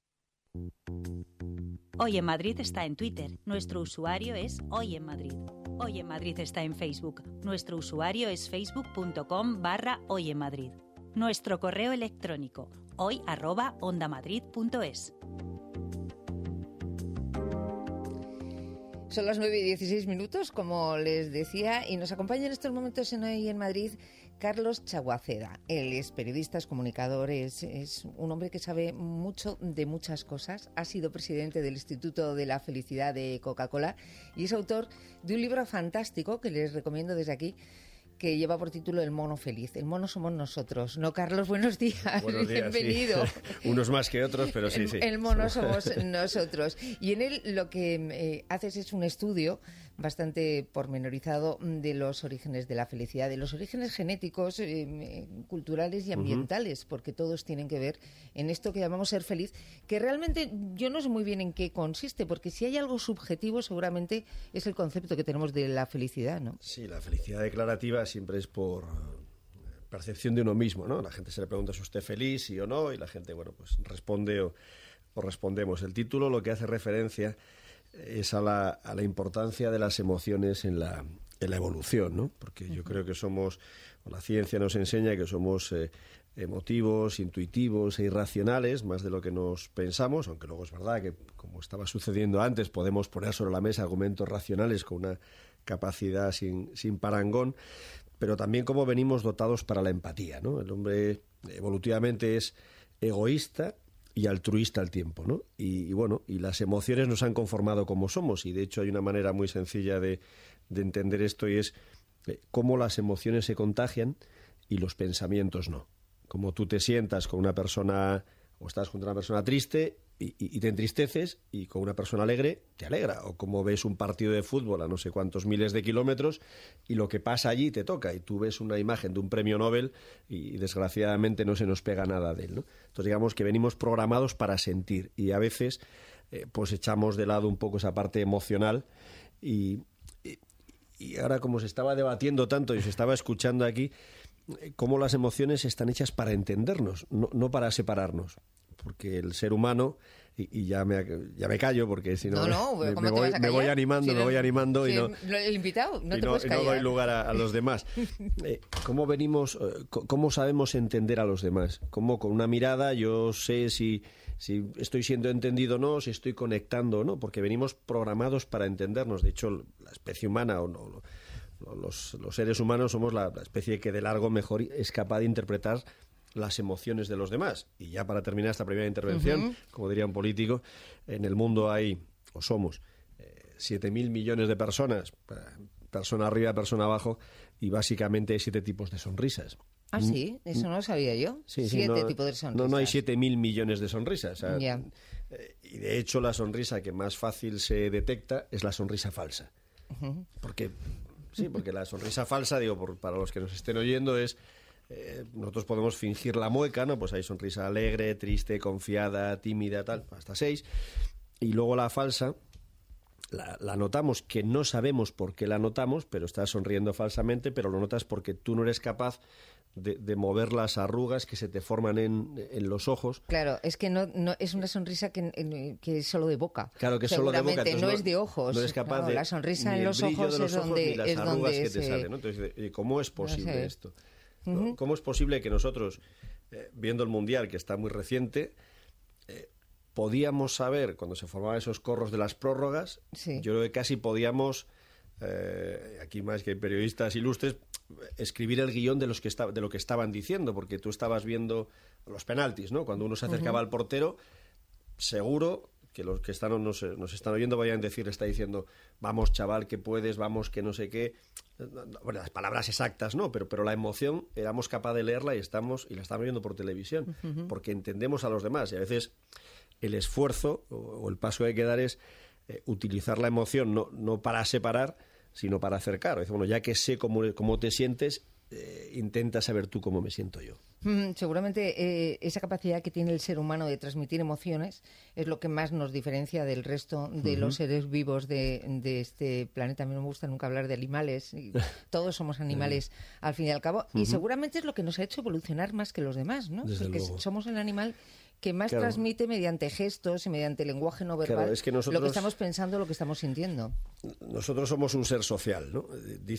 Hoy en Madrid está en Twitter. Nuestro usuario es Hoy en Madrid. Hoy en Madrid está en Facebook. Nuestro usuario es facebook.com/Hoy en Madrid. Nuestro correo electrónico hoy@ondamadrid.es. Son las 9:16, como les decía, y nos acompaña en estos momentos en Hoy en Madrid Carlos Chaguaceda. Él es periodista, es comunicador, es un hombre que sabe mucho de muchas cosas. Ha sido presidente del Instituto de la Felicidad de Coca-Cola y es autor de un libro fantástico que les recomiendo desde aquí, que lleva por título El mono feliz. El mono somos nosotros. ¿No, Carlos? Buenos días. Buenos días. Bienvenido. Sí. Unos más que otros, pero sí. El mono somos nosotros. Y en él lo que haces es un estudio bastante pormenorizado de los orígenes de la felicidad, de los orígenes genéticos, culturales y ambientales, porque todos tienen que ver en esto que llamamos ser feliz, que realmente yo no sé muy bien en qué consiste, porque si hay algo subjetivo seguramente es el concepto que tenemos de la felicidad, ¿no? Sí, la felicidad declarativa siempre es por percepción de uno mismo, ¿no? La gente se le pregunta si usted es feliz, sí o no, y la gente, bueno, pues responde o respondemos. El título lo que hace referencia es a la importancia de las emociones en la evolución, ¿no? Porque yo creo que la ciencia nos enseña que somos emotivos, intuitivos e irracionales, más de lo que nos pensamos, aunque luego es verdad que, como estaba sucediendo antes, podemos poner sobre la mesa argumentos racionales con una capacidad sin parangón, pero también cómo venimos dotados para la empatía, ¿no? El hombre evolutivamente es egoísta y altruista al tiempo, ¿no? Y las emociones nos han conformado como somos, y de hecho hay una manera muy sencilla de entender esto, y es cómo las emociones se contagian y los pensamientos no. Como tú te sientas con una persona, o estás junto a una persona triste y te entristeces, y con una persona alegre te alegra, o como ves un partido de fútbol a no sé cuántos miles de kilómetros y lo que pasa allí te toca, y tú ves una imagen de un premio Nobel y desgraciadamente no se nos pega nada de él, ¿no? Entonces digamos que venimos programados para sentir, y a veces pues echamos de lado un poco esa parte emocional, y ahora, como se estaba debatiendo tanto y se estaba escuchando aquí, cómo las emociones están hechas para entendernos, no para separarnos. Porque el ser humano, y ya me callo, porque si no, me voy animando y no... El invitado, no te puedes callar. Y no doy lugar a los demás. ¿Cómo sabemos entender a los demás? ¿Cómo con una mirada yo sé si estoy siendo entendido o no, si estoy conectando o no? Porque venimos programados para entendernos. De hecho, la especie humana los seres humanos somos la especie que de largo mejor es capaz de interpretar las emociones de los demás. Y ya para terminar esta primera intervención, como diría un político, en el mundo somos 7.000 millones de personas, persona arriba, persona abajo, y básicamente hay 7 tipos de sonrisas. Ah, sí, eso no lo sabía yo. Sí, 7 tipos de sonrisas. No hay 7.000 millones de sonrisas. O sea, Y de hecho la sonrisa que más fácil se detecta es la sonrisa falsa. Porque la sonrisa falsa, para los que nos estén oyendo, es... nosotros podemos fingir la mueca, ¿no? Pues hay sonrisa alegre, triste, confiada, tímida, tal, hasta 6. Y luego la falsa, la notamos, que no sabemos por qué la notamos, pero estás sonriendo falsamente, pero lo notas porque tú no eres capaz de mover las arrugas que se te forman en los ojos. Claro, es que no es una sonrisa que es solo de boca. Claro, que es solo de boca. No es de ojos. No eres capaz la sonrisa en los ojos es donde ni las es arrugas donde que te salen, ¿no? Entonces, ¿cómo es posible esto? Uh-huh. ¿Cómo es posible que nosotros, viendo el Mundial, que está muy reciente, podíamos saber, cuando se formaban esos corros de las prórrogas, yo creo que casi podíamos, aquí más que hay periodistas ilustres, escribir el guión de lo que estaban diciendo, porque tú estabas viendo los penaltis, ¿no? Cuando uno se acercaba al portero, seguro que los que nos están oyendo vayan a decir, está diciendo, vamos chaval, que puedes, vamos, que no sé qué. Bueno, las palabras exactas no, pero la emoción éramos capaces de leerla y la estamos viendo por televisión, porque entendemos a los demás, y a veces el esfuerzo o el paso que hay que dar es utilizar la emoción no para separar, sino para acercar. Dice, bueno, ya que sé cómo te sientes, intenta saber tú cómo me siento yo. Seguramente esa capacidad que tiene el ser humano de transmitir emociones es lo que más nos diferencia del resto de los seres vivos de este planeta. A mí no me gusta nunca hablar de animales, y todos somos animales al fin y al cabo, y seguramente es lo que nos ha hecho evolucionar más que los demás, ¿no? Desde Porque luego. somos el animal que más transmite mediante gestos y mediante lenguaje no verbal, claro, es que nosotros, lo que estamos pensando, lo que estamos sintiendo. Nosotros somos un ser social, ¿no?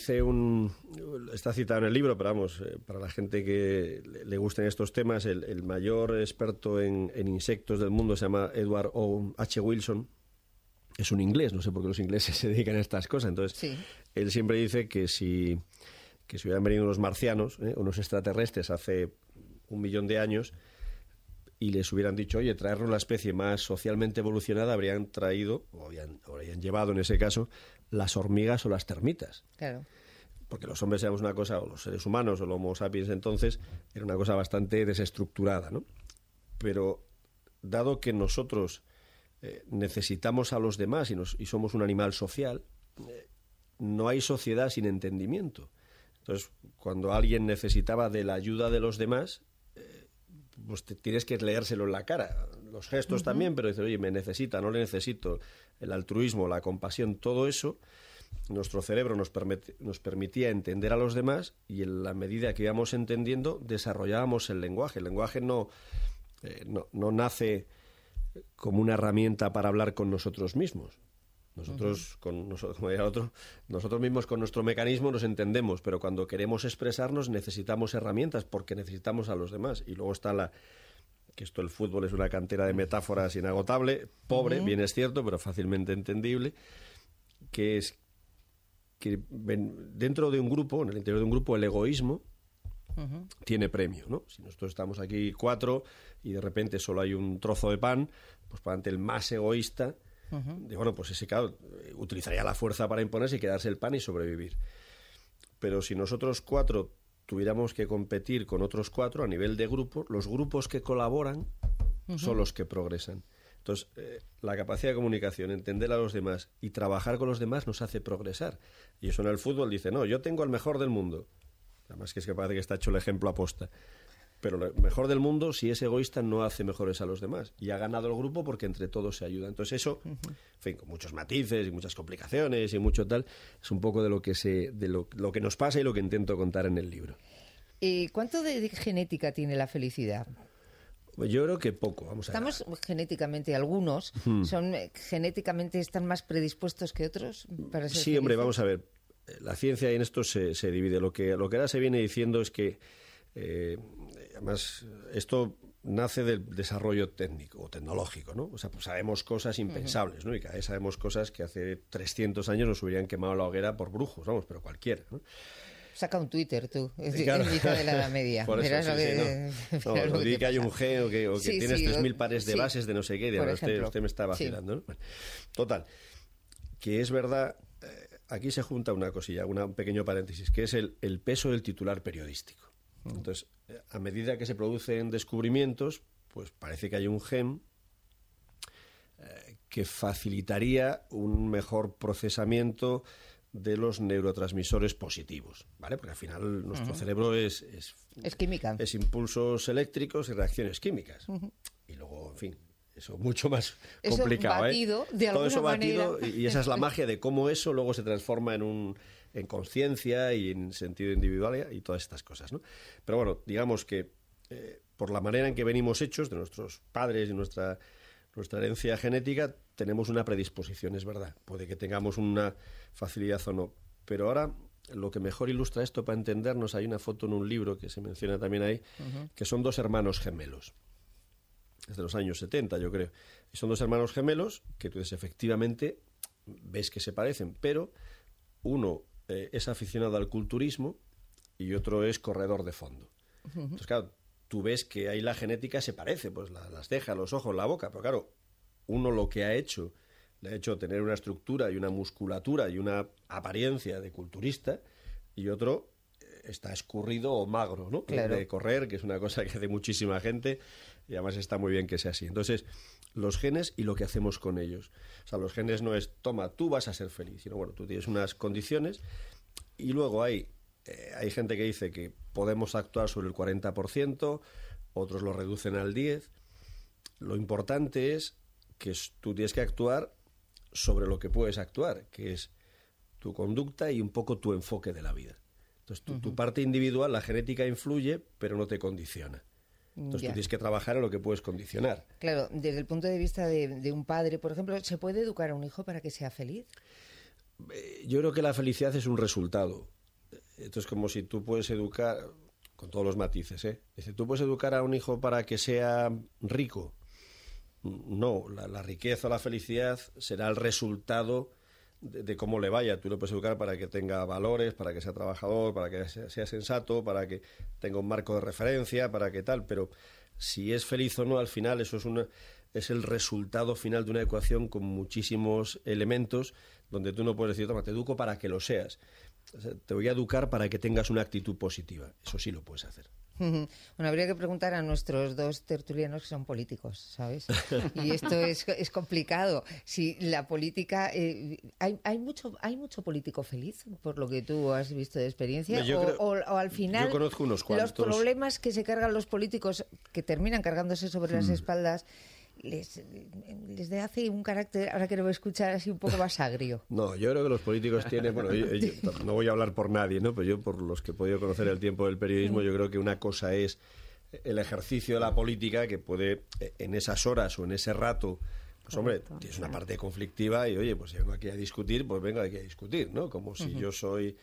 Está citado en el libro, pero vamos, para la gente que le gusten estos temas, el mayor experto en insectos del mundo se llama Edward H. Wilson. Es un inglés, no sé por qué los ingleses se dedican a estas cosas. Entonces, él siempre dice que si hubieran venido unos marcianos, unos extraterrestres hace 1 millón de años, y les hubieran dicho, oye, traernos la especie más socialmente evolucionada, habrían traído, o habrían llevado en ese caso, las hormigas o las termitas. Claro. Porque los hombres éramos una cosa, o los seres humanos, o el Homo sapiens entonces, era una cosa bastante desestructurada, ¿no? Pero dado que nosotros necesitamos a los demás y somos un animal social, no hay sociedad sin entendimiento. Entonces, cuando alguien necesitaba de la ayuda de los demás, pues tienes que leérselo en la cara. Los gestos también, pero dices, oye, me necesita, no le necesito. El altruismo, la compasión, todo eso, nuestro cerebro nos permitía entender a los demás, y en la medida que íbamos entendiendo, desarrollábamos el lenguaje. El lenguaje no nace como una herramienta para hablar con nosotros mismos. Nosotros, como diría el otro, nosotros mismos con nuestro mecanismo nos entendemos, pero cuando queremos expresarnos necesitamos herramientas, porque necesitamos a los demás. Y luego está que el fútbol es una cantera de metáforas inagotable, pobre, bien es cierto, pero fácilmente entendible, que es que dentro de un grupo, en el interior de un grupo, el egoísmo tiene premio, ¿no? Si nosotros estamos aquí 4 y de repente solo hay un trozo de pan, pues para ante el más egoísta, bueno, pues ese, claro, utilizaría la fuerza para imponerse y quedarse el pan y sobrevivir. Pero si nosotros 4 tuviéramos que competir con otros 4 a nivel de grupo, los grupos que colaboran son los que progresan. Entonces, la capacidad de comunicación, entender a los demás y trabajar con los demás nos hace progresar. Y eso en el fútbol dice, no, yo tengo al mejor del mundo. Además que es que parece que está hecho el ejemplo aposta. Pero lo mejor del mundo, si es egoísta, no hace mejores a los demás. Y ha ganado el grupo porque entre todos se ayuda. Entonces eso, en fin, con muchos matices y muchas complicaciones y mucho tal, es un poco de lo que nos pasa y lo que intento contar en el libro. ¿Cuánto de genética tiene la felicidad? Yo creo que poco. Vamos a ver. Estamos genéticamente, algunos genéticamente están más predispuestos que otros para ser felices. Hombre, vamos a ver. La ciencia en esto se divide. Lo que ahora se viene diciendo es que además esto nace del desarrollo técnico o tecnológico, ¿no? O sea, pues sabemos cosas impensables, ¿no? Y cada vez sabemos cosas que hace 300 años nos hubieran quemado la hoguera por brujos, vamos, pero cualquiera, ¿no? Saca un Twitter tú, claro. En mitad de la Edad Media. Por eso, di que hay un G o que tienes 3.000 pares de bases de no sé qué, de ahora usted me está vacilando, ¿no? Bueno, total, que es verdad, aquí se junta una cosilla, un pequeño paréntesis, que es el peso del titular periodístico. Entonces, a medida que se producen descubrimientos, pues parece que hay un gen que facilitaría un mejor procesamiento de los neurotransmisores positivos, ¿vale? Porque al final nuestro cerebro es química. Es impulsos eléctricos y reacciones químicas. Y luego, en fin, eso mucho más complicado. Batido, de todo eso manera. batido, y esa es la magia de cómo eso luego se transforma en conciencia y en sentido individual y todas estas cosas, ¿no? Pero bueno, digamos que por la manera en que venimos hechos, de nuestros padres y nuestra herencia genética, tenemos una predisposición, es verdad. Puede que tengamos una facilidad o no. Pero ahora, lo que mejor ilustra esto para entendernos, hay una foto en un libro que se menciona también ahí, que son 2 hermanos gemelos. Es de los años 70, yo creo. Y son 2 hermanos gemelos que tú efectivamente ves que se parecen, pero uno es aficionado al culturismo y otro es corredor de fondo. Entonces, claro, tú ves que ahí la genética se parece, pues las cejas, los ojos, la boca, pero claro, uno lo que le ha hecho tener una estructura y una musculatura y una apariencia de culturista, y otro está escurrido o magro, ¿no? Claro. De correr, que es una cosa que hace muchísima gente, y además está muy bien que sea así. Entonces, los genes y lo que hacemos con ellos. O sea, los genes no es, toma, tú vas a ser feliz, sino, bueno, tú tienes unas condiciones, y luego hay gente que dice que podemos actuar sobre el 40%, otros lo reducen al 10%. Lo importante es que tú tienes que actuar sobre lo que puedes actuar, que es tu conducta y un poco tu enfoque de la vida. Entonces, tu parte individual, la genética influye, pero no te condiciona. Entonces, tú tienes que trabajar en lo que puedes condicionar. Claro, desde el punto de vista de un padre, por ejemplo, ¿se puede educar a un hijo para que sea feliz? Yo creo que la felicidad es un resultado. Entonces, como si tú puedes educar, con todos los matices, Dice, ¿tú puedes educar a un hijo para que sea rico? No, la riqueza o la felicidad será el resultado de cómo le vaya. Tú lo puedes educar para que tenga valores, para que sea trabajador, para que sea sensato, para que tenga un marco de referencia, para que tal, pero si es feliz o no, al final eso es el resultado final de una ecuación con muchísimos elementos donde tú no puedes decir, toma, te educo para que lo seas. O sea, te voy a educar para que tengas una actitud positiva. Eso sí lo puedes hacer. Bueno, habría que preguntar a nuestros 2 tertulianos que son políticos, ¿sabes? Y esto es complicado. Si la política... ¿hay mucho político feliz, por lo que tú has visto de experiencia? O al final, yo conozco unos cuantos. Los problemas que se cargan los políticos, que terminan cargándose sobre las espaldas, les hace un carácter, ahora que lo voy a escuchar, así un poco más agrio. No, yo creo que los políticos tienen, bueno, yo no voy a hablar por nadie, ¿no? Pero yo, por los que he podido conocer el tiempo del periodismo, yo creo que una cosa es el ejercicio de la política, que puede, en esas horas o en ese rato, pues hombre, tienes una parte conflictiva y, oye, pues si vengo aquí a discutir, pues vengo aquí a discutir, ¿no? Como si yo soy,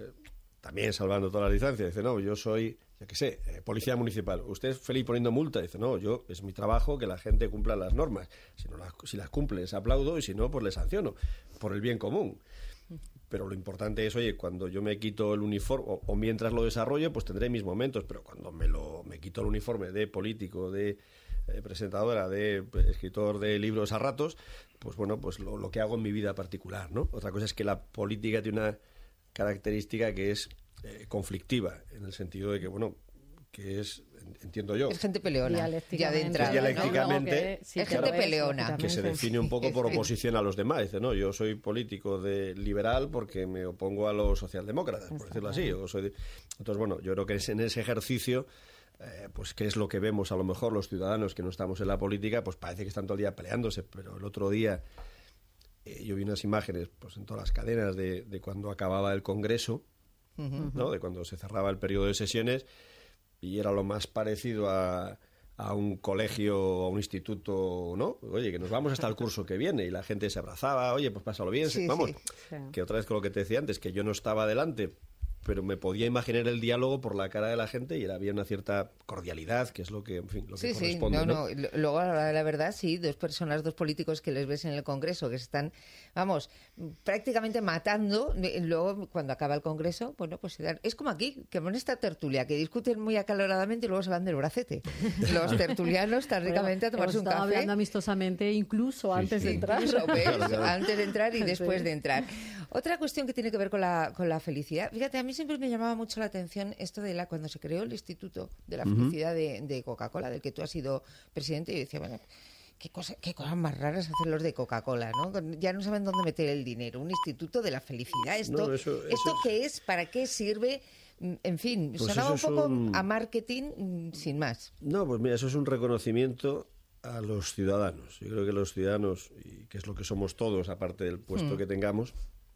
también salvando todas las distancias, dice, no, yo soy... yo qué sé, policía municipal. ¿Usted es feliz poniendo multa? Dice, no, es mi trabajo que la gente cumpla las normas. Si las cumple, les aplaudo, y si no, pues les sanciono, por el bien común. Pero lo importante es, oye, cuando yo me quito el uniforme, o mientras lo desarrollo, pues tendré mis momentos, pero cuando me quito el uniforme de político, de presentadora, de escritor de libros a ratos, pues bueno, pues lo que hago en mi vida particular, ¿no? Otra cosa es que la política tiene una característica que es conflictiva, en el sentido de que, bueno, que es, entiendo yo, es gente peleona, ya de entrada, dialécticamente, ¿no? Es gente peleona, que se define un poco por oposición a los demás. Dice, no, yo soy político de liberal porque me opongo a los socialdemócratas, por decirlo así. Entonces, bueno, yo creo que es en ese ejercicio, pues que es lo que vemos a lo mejor los ciudadanos que no estamos en la política, pues parece que están todo el día peleándose, pero el otro día yo vi unas imágenes, pues en todas las cadenas de cuando acababa el Congreso, ¿no? De cuando se cerraba el periodo de sesiones, y era lo más parecido a un colegio o a un instituto, ¿no? Oye, que nos vamos hasta el curso que viene, y la gente se abrazaba, oye, pues pásalo bien, vamos. Sí. Que otra vez con lo que te decía antes, que yo no estaba delante, pero me podía imaginar el diálogo por la cara de la gente, y había una cierta cordialidad, que es lo que, en fin, lo que corresponde. No. Luego, a la hora de la verdad, sí, 2 personas, 2 políticos que les ves en el Congreso, que se están, vamos, prácticamente matando. Luego, cuando acaba el Congreso, bueno, pues se dan... Es como aquí, que en esta tertulia, que discuten muy acaloradamente y luego se van del bracete. Los tertulianos tan ricamente a tomarse un café. Hablando amistosamente, incluso antes de entrar. Incluso, ¿ves? Antes de entrar y después de entrar. Otra cuestión que tiene que ver con la felicidad. Fíjate, a mí siempre me llamaba mucho la atención esto de cuando se creó el Instituto de la Felicidad de Coca-Cola, del que tú has sido presidente, y yo decía, bueno, qué cosas más raras hacen los de Coca-Cola, ¿no? Ya no saben dónde meter el dinero. Un instituto de la felicidad. ¿Esto qué es? ¿Para qué sirve? En fin, pues sonaba un poco a marketing sin más. No, pues mira, eso es un reconocimiento a los ciudadanos. Yo creo que los ciudadanos, y que es lo que somos todos, aparte del puesto que tengamos,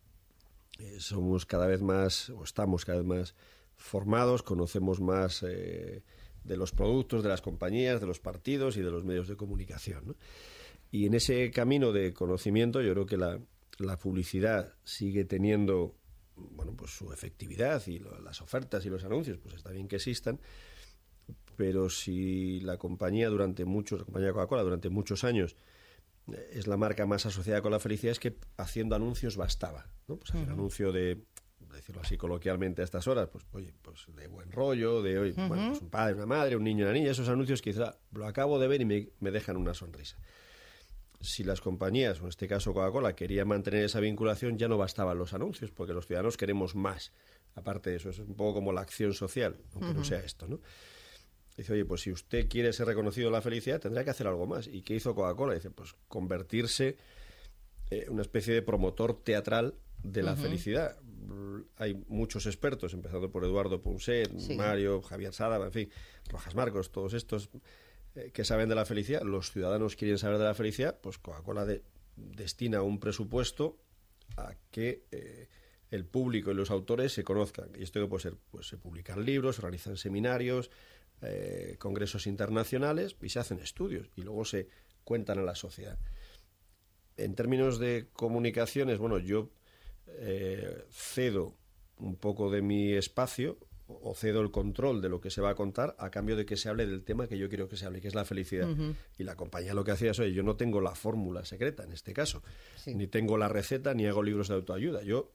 somos cada vez más, o estamos cada vez más formados, conocemos más de los productos, de las compañías, de los partidos y de los medios de comunicación, ¿no? Y en ese camino de conocimiento yo creo que la publicidad sigue teniendo, bueno, pues su efectividad, y las ofertas y los anuncios, pues está bien que existan, pero si la compañía Coca-Cola durante muchos años es la marca más asociada con la felicidad, es que haciendo anuncios bastaba, ¿no? Pues hacer anuncio de, decirlo así coloquialmente a estas horas, pues oye, pues de buen rollo, de oye, bueno, pues un padre, una madre, un niño, una niña, esos anuncios que quizá lo acabo de ver y me dejan una sonrisa. Si las compañías, o en este caso Coca-Cola, querían mantener esa vinculación, ya no bastaban los anuncios, porque los ciudadanos queremos más. Aparte de eso, es un poco como la acción social, aunque no sea esto, ¿no? Dice, oye, pues si usted quiere ser reconocido en la felicidad, tendrá que hacer algo más. ¿Y qué hizo Coca-Cola? Dice, pues convertirse en una especie de promotor teatral de la felicidad. Hay muchos expertos, empezando por Eduardo Punset, Mario, Javier Sada, en fin, Rojas Marcos, todos estos que saben de la felicidad. Los ciudadanos quieren saber de la felicidad, pues Coca-Cola destina un presupuesto a que el público y los autores se conozcan. Y esto que puede ser, pues se publican libros, se realizan seminarios, congresos internacionales, y se hacen estudios y luego se cuentan a la sociedad. En términos de comunicaciones, bueno, yo cedo un poco de mi espacio o cedo el control de lo que se va a contar a cambio de que se hable del tema que yo quiero que se hable, que es la felicidad. Y la compañía lo que hacía es, oye, yo no tengo la fórmula secreta en este caso, ni tengo la receta, ni hago libros de autoayuda. Yo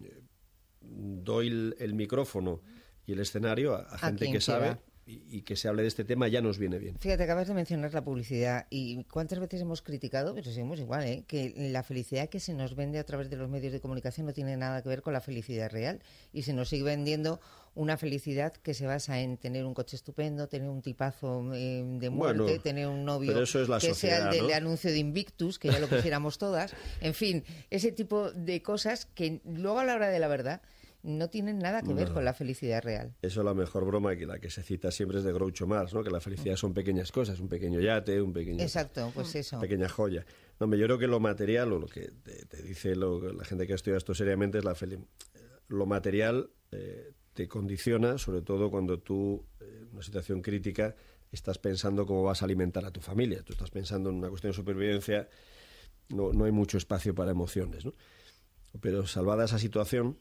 doy el micrófono y el escenario a gente que sabe, y que se hable de este tema ya nos viene bien. Fíjate, acabas de mencionar la publicidad, y cuántas veces hemos criticado, pero seguimos igual, que la felicidad que se nos vende a través de los medios de comunicación no tiene nada que ver con la felicidad real, y se nos sigue vendiendo una felicidad que se basa en tener un coche estupendo, tener un tipazo de muerte, tener un novio que sea el del anuncio de Invictus, que ya lo quisiéramos todas, en fin, ese tipo de cosas que luego a la hora de la verdad no tienen nada que ver con la felicidad real. Eso, la mejor broma, que la que se cita siempre es de Groucho Marx, ¿no? Que la felicidad son pequeñas cosas, un pequeño yate, Exacto, pues eso. Pequeña joya. No, yo creo que lo material, o lo que te dice la gente que ha estudiado esto seriamente, es lo material te condiciona, sobre todo cuando tú, en una situación crítica, estás pensando cómo vas a alimentar a tu familia. Tú estás pensando en una cuestión de supervivencia, no hay mucho espacio para emociones, ¿no? Pero salvada esa situación,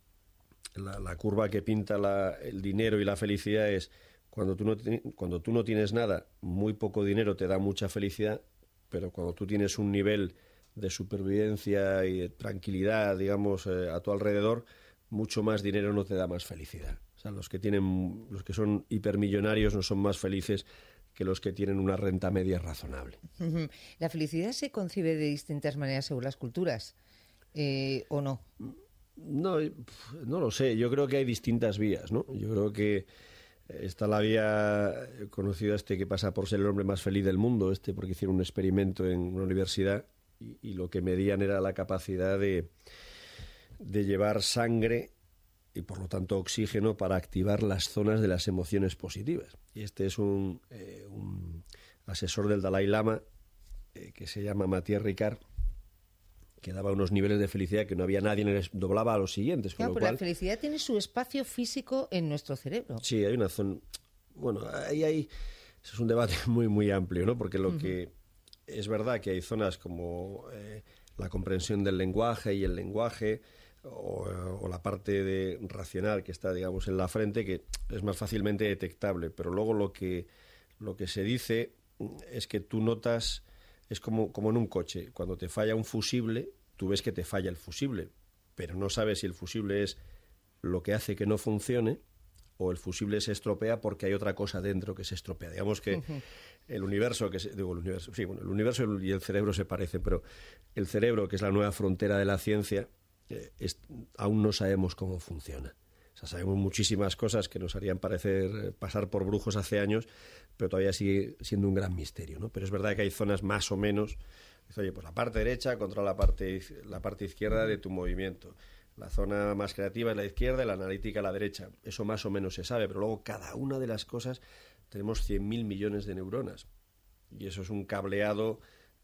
la curva que pinta el dinero y la felicidad es cuando tú no tienes nada, muy poco dinero te da mucha felicidad, pero cuando tú tienes un nivel de supervivencia y de tranquilidad, digamos, a tu alrededor, mucho más dinero no te da más felicidad. O sea, los que son hipermillonarios no son más felices que los que tienen una renta media razonable. ¿La felicidad se concibe de distintas maneras según las culturas o no? No lo sé. Yo creo que hay distintas vías, ¿no? Yo creo que está la vía conocida que pasa por ser el hombre más feliz del mundo, porque hicieron un experimento en una universidad y lo que medían era la capacidad de llevar sangre y por lo tanto oxígeno para activar las zonas de las emociones positivas. Y este es un asesor del Dalai Lama que se llama Matías Ricard, que daba unos niveles de felicidad que no había nadie, les doblaba a los siguientes. Claro, pero la felicidad tiene su espacio físico en nuestro cerebro. Sí, hay una zona... Bueno, ahí eso es un debate muy, muy amplio, ¿no? Porque lo que es verdad que hay zonas como la comprensión del lenguaje y el lenguaje, o la parte racional que está, digamos, en la frente, que es más fácilmente detectable. Pero luego lo que se dice es que tú notas... Es como en un coche. Cuando te falla un fusible, tú ves que te falla el fusible, pero no sabes si el fusible es lo que hace que no funcione o el fusible se estropea porque hay otra cosa dentro que se estropea. Digamos que el universo y el cerebro se parecen, pero el cerebro, que es la nueva frontera de la ciencia, aún no sabemos cómo funciona. O sea, sabemos muchísimas cosas que nos harían pasar por brujos hace años, pero todavía sigue siendo un gran misterio, ¿no? Pero es verdad que hay zonas más o menos. Oye, pues la parte derecha controla la parte izquierda de tu movimiento. La zona más creativa es la izquierda y la analítica a la derecha. Eso más o menos se sabe, pero luego cada una de las cosas tenemos 100.000 millones de neuronas. Y eso es un cableado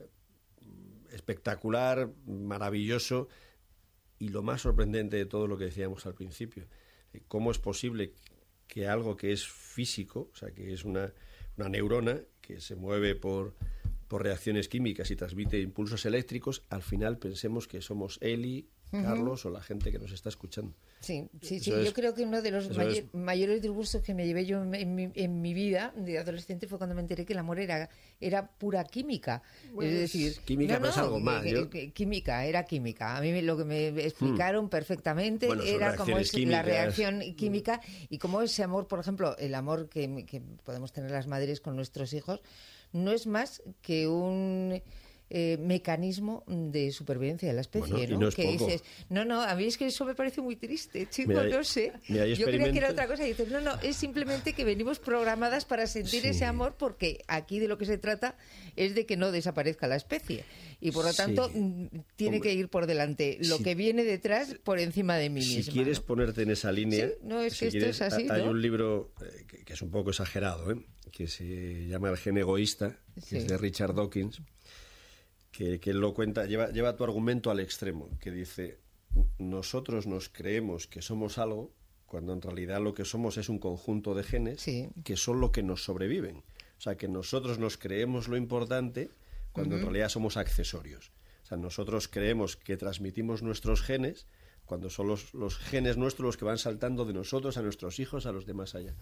espectacular, maravilloso, y lo más sorprendente de todo lo que decíamos al principio. ¿Cómo es posible que algo que es físico, o sea, que es una neurona que se mueve por reacciones químicas y transmite impulsos eléctricos, al final pensemos que somos Eli, Carlos o la gente que nos está escuchando? Sí. Yo creo que uno de los mayores disgustos que me llevé yo en mi vida de adolescente fue cuando me enteré que el amor era pura química. Bueno, es decir, química no es algo más. Química, era química. A mí lo que me explicaron perfectamente era cómo es la reacción química y cómo ese amor, por ejemplo, el amor que podemos tener las madres con nuestros hijos, no es más que un mecanismo de supervivencia de la especie, bueno, ¿no? No es que poco. dices, no, a mí es que eso me parece muy triste, chico, Mira, no sé. Yo creía que era otra cosa y dices, no, es simplemente que venimos programadas para sentir ese amor, porque aquí de lo que se trata es de que no desaparezca la especie y por lo tanto tiene que ir por delante lo que viene detrás por encima de mí misma. Si quieres ponerte en esa línea, es que esto es así, hay ¿no? un libro que es un poco exagerado, que se llama El gen egoísta, que es de Richard Dawkins, que él lo cuenta, lleva tu argumento al extremo, que dice, nosotros nos creemos que somos algo, cuando en realidad lo que somos es un conjunto de genes que son lo que nos sobreviven. O sea, que nosotros nos creemos lo importante cuando en realidad somos accesorios. O sea, nosotros creemos que transmitimos nuestros genes cuando son los genes nuestros los que van saltando de nosotros a nuestros hijos, a los demás allá.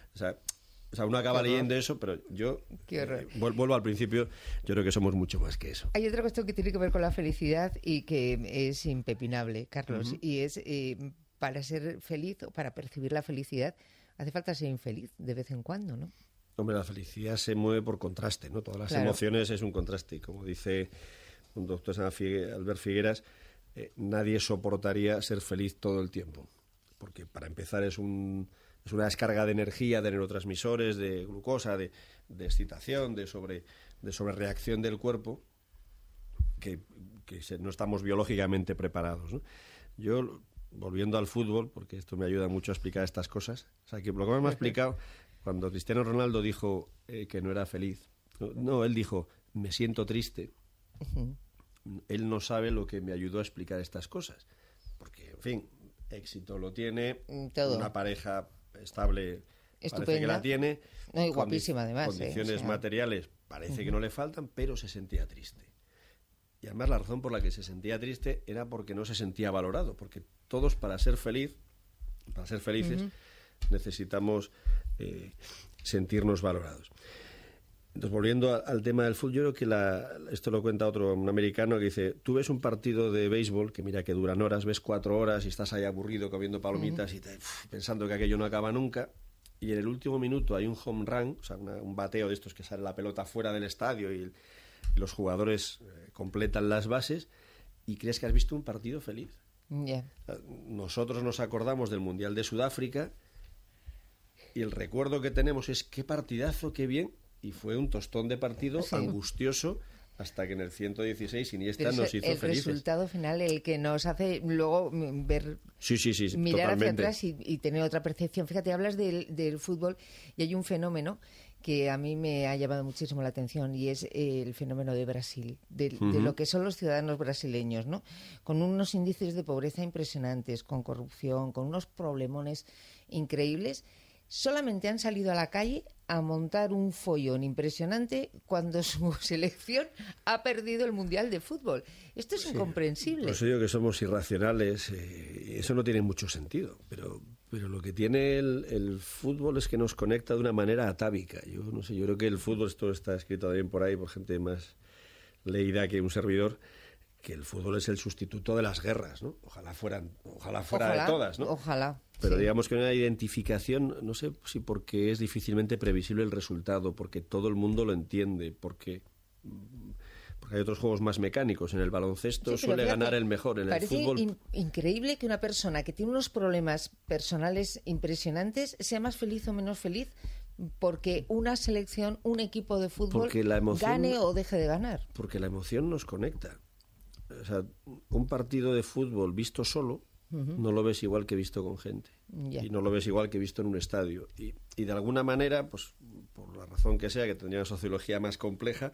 O sea, uno acaba leyendo eso, pero yo vuelvo al principio, yo creo que somos mucho más que eso. Hay otra cuestión que tiene que ver con la felicidad y que es impepinable, Carlos, y es para ser feliz o para percibir la felicidad hace falta ser infeliz de vez en cuando, ¿no? Hombre, la felicidad se mueve por contraste, ¿no? Todas las emociones es un contraste, y como dice un doctor Albert Figueras, nadie soportaría ser feliz todo el tiempo, porque para empezar es una descarga de energía, de neurotransmisores, de glucosa, de excitación, de sobrereacción del cuerpo, que no estamos biológicamente preparados, ¿no? Yo, volviendo al fútbol, porque esto me ayuda mucho a explicar estas cosas, o sea, que lo que me ha explicado, cuando Cristiano Ronaldo dijo que no era feliz, no, él dijo, me siento triste, él no sabe lo que me ayudó a explicar estas cosas, porque, en fin, éxito lo tiene, todo. Una pareja estable estupenda, parece que la tiene, y guapísima además, condiciones materiales parece que no le faltan, pero se sentía triste. Y además la razón por la que se sentía triste era porque no se sentía valorado, porque todos para ser felices, necesitamos sentirnos valorados. Entonces, volviendo al tema del fútbol, yo creo que esto lo cuenta un americano que dice, tú ves un partido de béisbol, que mira que duran horas, ves 4 horas y estás ahí aburrido comiendo palomitas y pensando que aquello no acaba nunca, y en el último minuto hay un home run, o sea, un bateo de estos que sale la pelota fuera del estadio y los jugadores completan las bases, y crees que has visto un partido feliz. Nosotros nos acordamos del Mundial de Sudáfrica y el recuerdo que tenemos es qué partidazo, qué bien, y fue un tostón de partido angustioso hasta que en el 116 Iniesta nos hizo felices. El resultado final, el que nos hace luego ver, mirar totalmente hacia atrás y tener otra percepción. Fíjate, hablas del fútbol y hay un fenómeno que a mí me ha llamado muchísimo la atención y es el fenómeno de Brasil, de lo que son los ciudadanos brasileños, ¿no? Con unos índices de pobreza impresionantes, con corrupción, con unos problemones increíbles. Solamente han salido a la calle a montar un follón impresionante cuando su selección ha perdido el Mundial de Fútbol. Esto es incomprensible. Por eso digo que somos irracionales, y eso no tiene mucho sentido, pero lo que tiene el fútbol es que nos conecta de una manera atávica. Yo no sé, yo creo que el fútbol, esto está escrito también por ahí por gente más leída que un servidor, que el fútbol es el sustituto de las guerras, ¿no? Ojalá fuera de todas, ¿no? Ojalá. Pero digamos que una identificación, no sé si porque es difícilmente previsible el resultado, porque todo el mundo lo entiende, porque Porque hay otros juegos más mecánicos. En el baloncesto suele ganar el mejor. En el fútbol... Parece increíble que una persona que tiene unos problemas personales impresionantes sea más feliz o menos feliz porque una selección, un equipo de fútbol gane o deje de ganar. Porque la emoción nos conecta. O sea, un partido de fútbol visto solo no lo ves igual que visto con gente. Y no lo ves igual que visto en un estadio. Y de alguna manera, pues por la razón que sea, que tendría una sociología más compleja,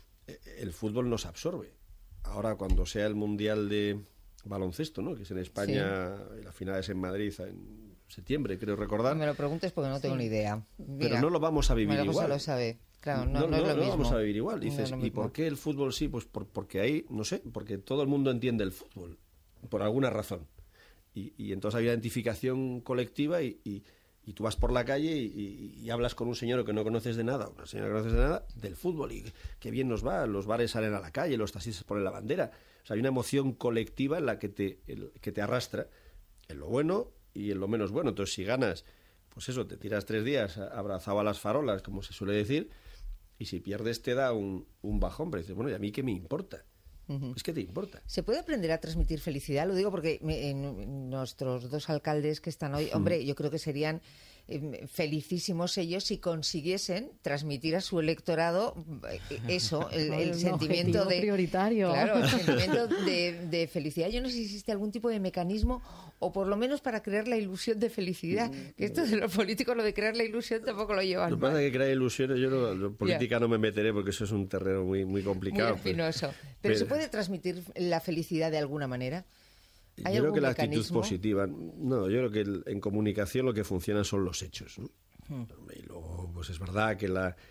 el fútbol nos absorbe. Ahora, cuando sea el Mundial de baloncesto, ¿no?, que es en España, y la final es en Madrid en septiembre, creo recordar. No me lo preguntes porque no tengo ni idea. Mira, pero no lo vamos a vivir igual. Lo sabe. Claro, no es lo mismo. No vamos a vivir igual. Dices, ¿y por qué el fútbol sí? Pues porque ahí, no sé, porque todo el mundo entiende el fútbol, por alguna razón. Y entonces hay identificación colectiva y tú vas por la calle y hablas con un señor que no conoces de nada, una señora que no conoces de nada, del fútbol, y qué bien nos va, los bares salen a la calle, los taxistas ponen la bandera. O sea, hay una emoción colectiva en la que te arrastra en lo bueno y en lo menos bueno. Entonces, si ganas, pues eso, te tiras 3 días abrazado a las farolas, como se suele decir, y si pierdes te da un bajón, pero dices, bueno, ¿y a mí qué me importa? Es que te importa. ¿Se puede aprender a transmitir felicidad? Lo digo porque nuestros 2 alcaldes que están hoy, hombre, yo creo que serían felicísimos ellos si consiguiesen transmitir a su electorado eso, el sentimiento de prioritario. Claro, el sentimiento de felicidad. Yo no sé si existe algún tipo de mecanismo, o por lo menos para crear la ilusión de felicidad. Que esto de los políticos, lo de crear la ilusión, tampoco lo llevan. Lo que pasa es que crear ilusiones, yo en política no me meteré porque eso es un terreno muy, muy complicado. Muy espinoso. Pero ¿se puede transmitir la felicidad de alguna manera? Yo creo que la actitud positiva. No, yo creo que en comunicación lo que funciona son los hechos, ¿no? Y luego, pues es verdad que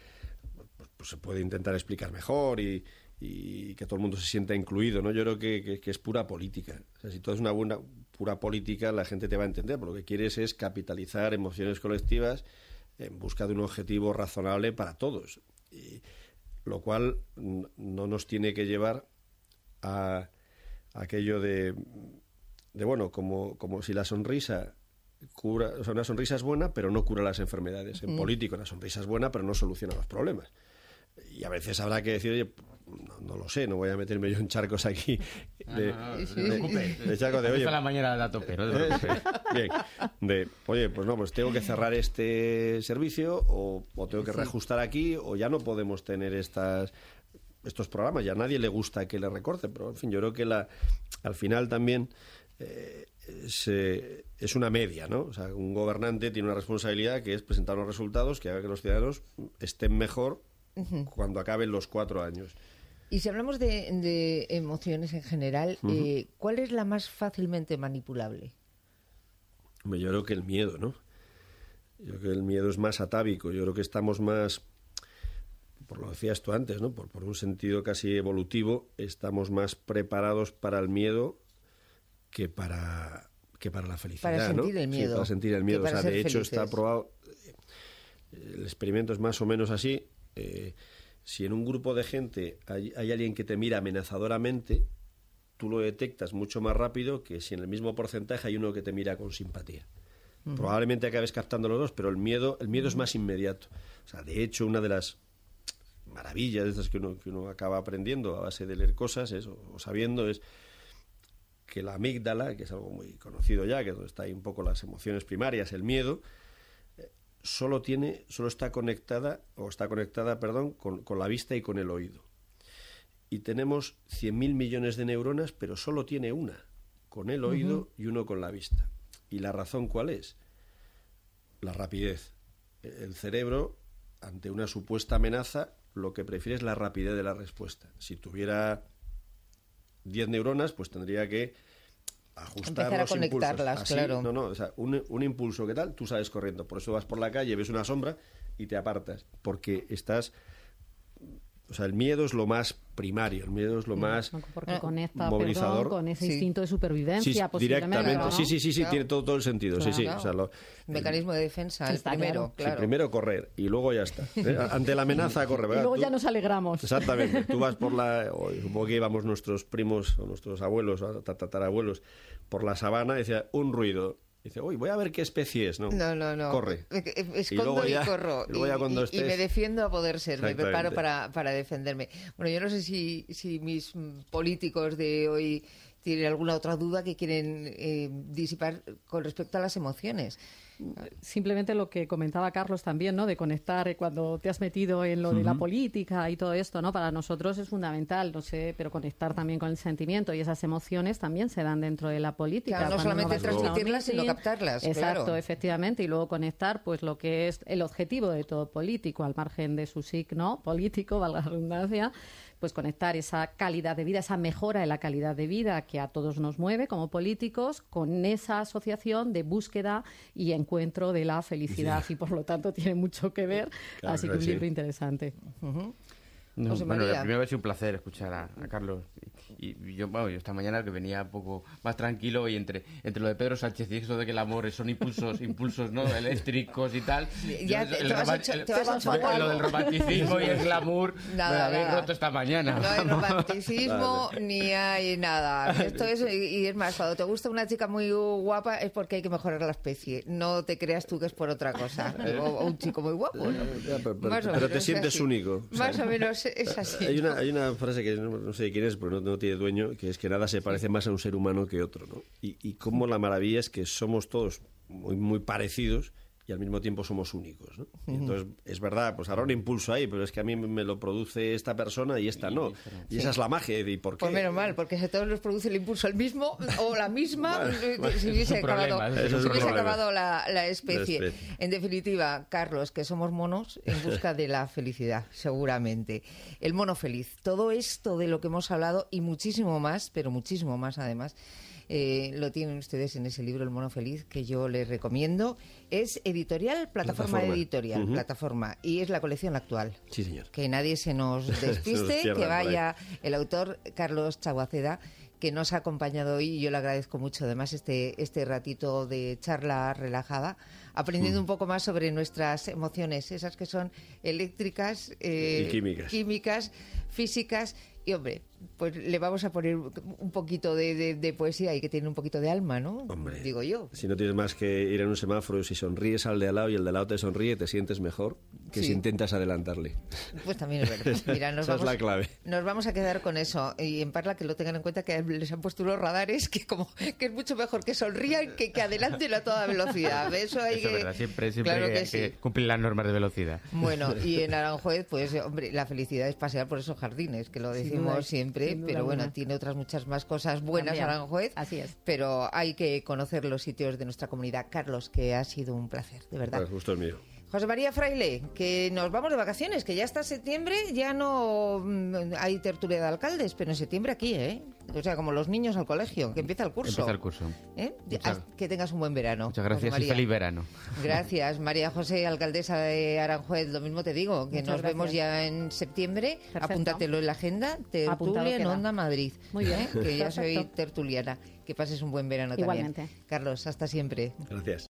pues se puede intentar explicar mejor y que todo el mundo se sienta incluido, ¿no? Yo creo que es pura política. O sea, si todo es una buena pura política, la gente te va a entender. Pero lo que quieres es capitalizar emociones colectivas en busca de un objetivo razonable para todos. Lo cual no nos tiene que llevar a aquello de bueno, como si la sonrisa cura, o sea, una sonrisa es buena, pero no cura las enfermedades. En político, la sonrisa es buena, pero no soluciona los problemas. Y a veces habrá que decir, oye, no lo sé, no voy a meterme yo en charcos aquí. De charcos de, oye, la mañana a tope, ¿no? Bien, oye, pues no, pues tengo que cerrar este servicio o tengo que reajustar aquí, o ya no podemos tener estos programas. Ya a nadie le gusta que le recorte, pero en fin, yo creo que al final también es una media, ¿no? O sea, un gobernante tiene una responsabilidad que es presentar unos resultados que haga que los ciudadanos estén mejor cuando acaben los 4 años. Y si hablamos de emociones en general, ¿cuál es la más fácilmente manipulable? Yo creo que el miedo, ¿no? Yo creo que el miedo es más atávico. Yo creo que estamos más, por lo decías tú antes, ¿no? Por un sentido casi evolutivo, estamos más preparados para el miedo que para la felicidad, para sentir, ¿no? el miedo. Sí, para sentir el miedo. O sea, de hecho felices. Está probado, el experimento es más o menos así. Si en un grupo de gente hay alguien que te mira amenazadoramente, tú lo detectas mucho más rápido que si en el mismo porcentaje hay uno que te mira con simpatía. Probablemente acabes captando los dos, pero el miedo es más inmediato. O sea, de hecho, una de las maravillas de estas que uno acaba aprendiendo a base de leer cosas o sabiendo es que la amígdala, que es algo muy conocido ya, que es donde está ahí un poco las emociones primarias, el miedo, solo está conectada con la vista y con el oído. Y tenemos 100.000 millones de neuronas, pero solo tiene una con el oído y uno con la vista. ¿Y la razón cuál es? La rapidez. El cerebro, ante una supuesta amenaza, lo que prefiere es la rapidez de la respuesta. Si tuviera 10 neuronas, pues tendría que ajustar empezar los a conectarlas, impulsos. Así, claro. No, o sea, un impulso, ¿qué tal? Tú sales corriendo. Por eso vas por la calle, ves una sombra y te apartas. Porque estás... O sea, el miedo es lo más primario, el miedo es lo más porque conecta, movilizador. Con ese instinto de supervivencia, posiblemente. Directamente. ¿No? Sí, Claro. tiene todo el sentido. Claro, sí. claro. O sea, mecanismo de defensa, el primero, claro. Sí, primero correr y luego ya está. Ante la amenaza corre, ¿verdad? Y luego ya nos alegramos. Exactamente. Tú vas por supongo que íbamos nuestros primos o nuestros abuelos o tatarabuelos por la sabana y decía un ruido Dice, uy, voy a ver qué especie es, ¿no? No. Corre. Escondo y corro. Y me defiendo a poder ser, me preparo para defenderme. Bueno, yo no sé si mis políticos de hoy tienen alguna otra duda que quieren disipar con respecto a las emociones. Simplemente lo que comentaba Carlos también, ¿no? De conectar cuando te has metido en lo de la política y todo esto, ¿no? Para nosotros es fundamental, no sé, pero conectar también con el sentimiento y esas emociones también se dan dentro de la política. Claro, no solamente transmitirlas, sino captarlas. Exacto, claro. Efectivamente, y luego conectar pues lo que es el objetivo de todo político, al margen de su signo político, valga la redundancia, pues conectar esa calidad de vida, esa mejora de la calidad de vida que a todos nos mueve como políticos, con esa asociación de búsqueda y encuentro de la felicidad. Y por lo tanto tiene mucho que ver, claro, así que un libro interesante. Bueno, la primera vez ha sido un placer escuchar a Carlos. Y yo esta mañana que venía un poco más tranquilo y entre lo de Pedro Sánchez y eso de que el amor son impulsos ¿no? eléctricos y tal. Ya te vas a lo del romanticismo y el glamour me lo habéis roto esta mañana. No hay romanticismo ni hay nada. Esto es, y es más, cuando te gusta una chica muy guapa es porque hay que mejorar la especie. No te creas tú que es por otra cosa. O un chico muy guapo, ¿no? Pero te sientes único. Más o menos es así. Hay una frase que no sé quién es, pero no tiene dueño, que es que nada se parece más a un ser humano que otro, ¿no? Y cómo la maravilla es que somos todos muy parecidos y al mismo tiempo somos únicos, ¿no? Y entonces, es verdad, pues habrá un impulso ahí, pero es que a mí me lo produce esta persona y esta no. Y esa es la magia. ¿Y por qué? Pues menos mal, porque si a todos nos produce el impulso el mismo o la misma, si hubiese acabado la especie. En definitiva, Carlos, que somos monos en busca de la felicidad, seguramente. El mono feliz. Todo esto de lo que hemos hablado y muchísimo más, pero muchísimo más además, lo tienen ustedes en ese libro, El mono feliz, que yo les recomiendo. Es editorial, plataforma editorial, plataforma, y es la colección actual. Sí, señor. Que nadie se nos despiste, que vaya el autor Carlos Chaguaceda, que nos ha acompañado hoy, y yo le agradezco mucho además este ratito de charla relajada, aprendiendo un poco más sobre nuestras emociones, esas que son eléctricas, y químicas, físicas. Y, hombre, pues le vamos a poner un poquito de poesía y que tiene un poquito de alma, ¿no? Hombre, digo yo. Si no tienes más que ir en un semáforo y si sonríes al de al lado y el de al lado te sonríe, te sientes mejor que si intentas adelantarle. Pues también es verdad. Mira, esa es la clave. Nos vamos a quedar con eso. Y en Parla que lo tengan en cuenta, que les han puesto unos radares que es mucho mejor que sonrían que adelanten a toda velocidad. Eso hay eso que... es verdad. Siempre claro hay que cumplir las normas de velocidad. Bueno, y en Aranjuez, pues, hombre, la felicidad es pasear por esos jardines, que lo decimos siempre, pero bueno, tiene otras muchas más cosas buenas Aranjuez. Así es. Pero hay que conocer los sitios de nuestra comunidad. Carlos, que ha sido un placer, de verdad. Pues justo el mío. José María Fraile, que nos vamos de vacaciones, que ya hasta septiembre ya no hay tertulia de alcaldes, pero en septiembre aquí, ¿eh? O sea, como los niños al colegio, que empieza el curso. Empieza el curso. Que tengas un buen verano. Muchas gracias y feliz verano. Gracias, María José, alcaldesa de Aranjuez. Lo mismo te digo, que nos vemos ya en septiembre. Perfecto. Apúntatelo en la agenda. Tertulia en Onda Madrid. Muy bien. Que ya soy tertuliana. Que pases un buen verano igualmente. también. Carlos, hasta siempre. Gracias.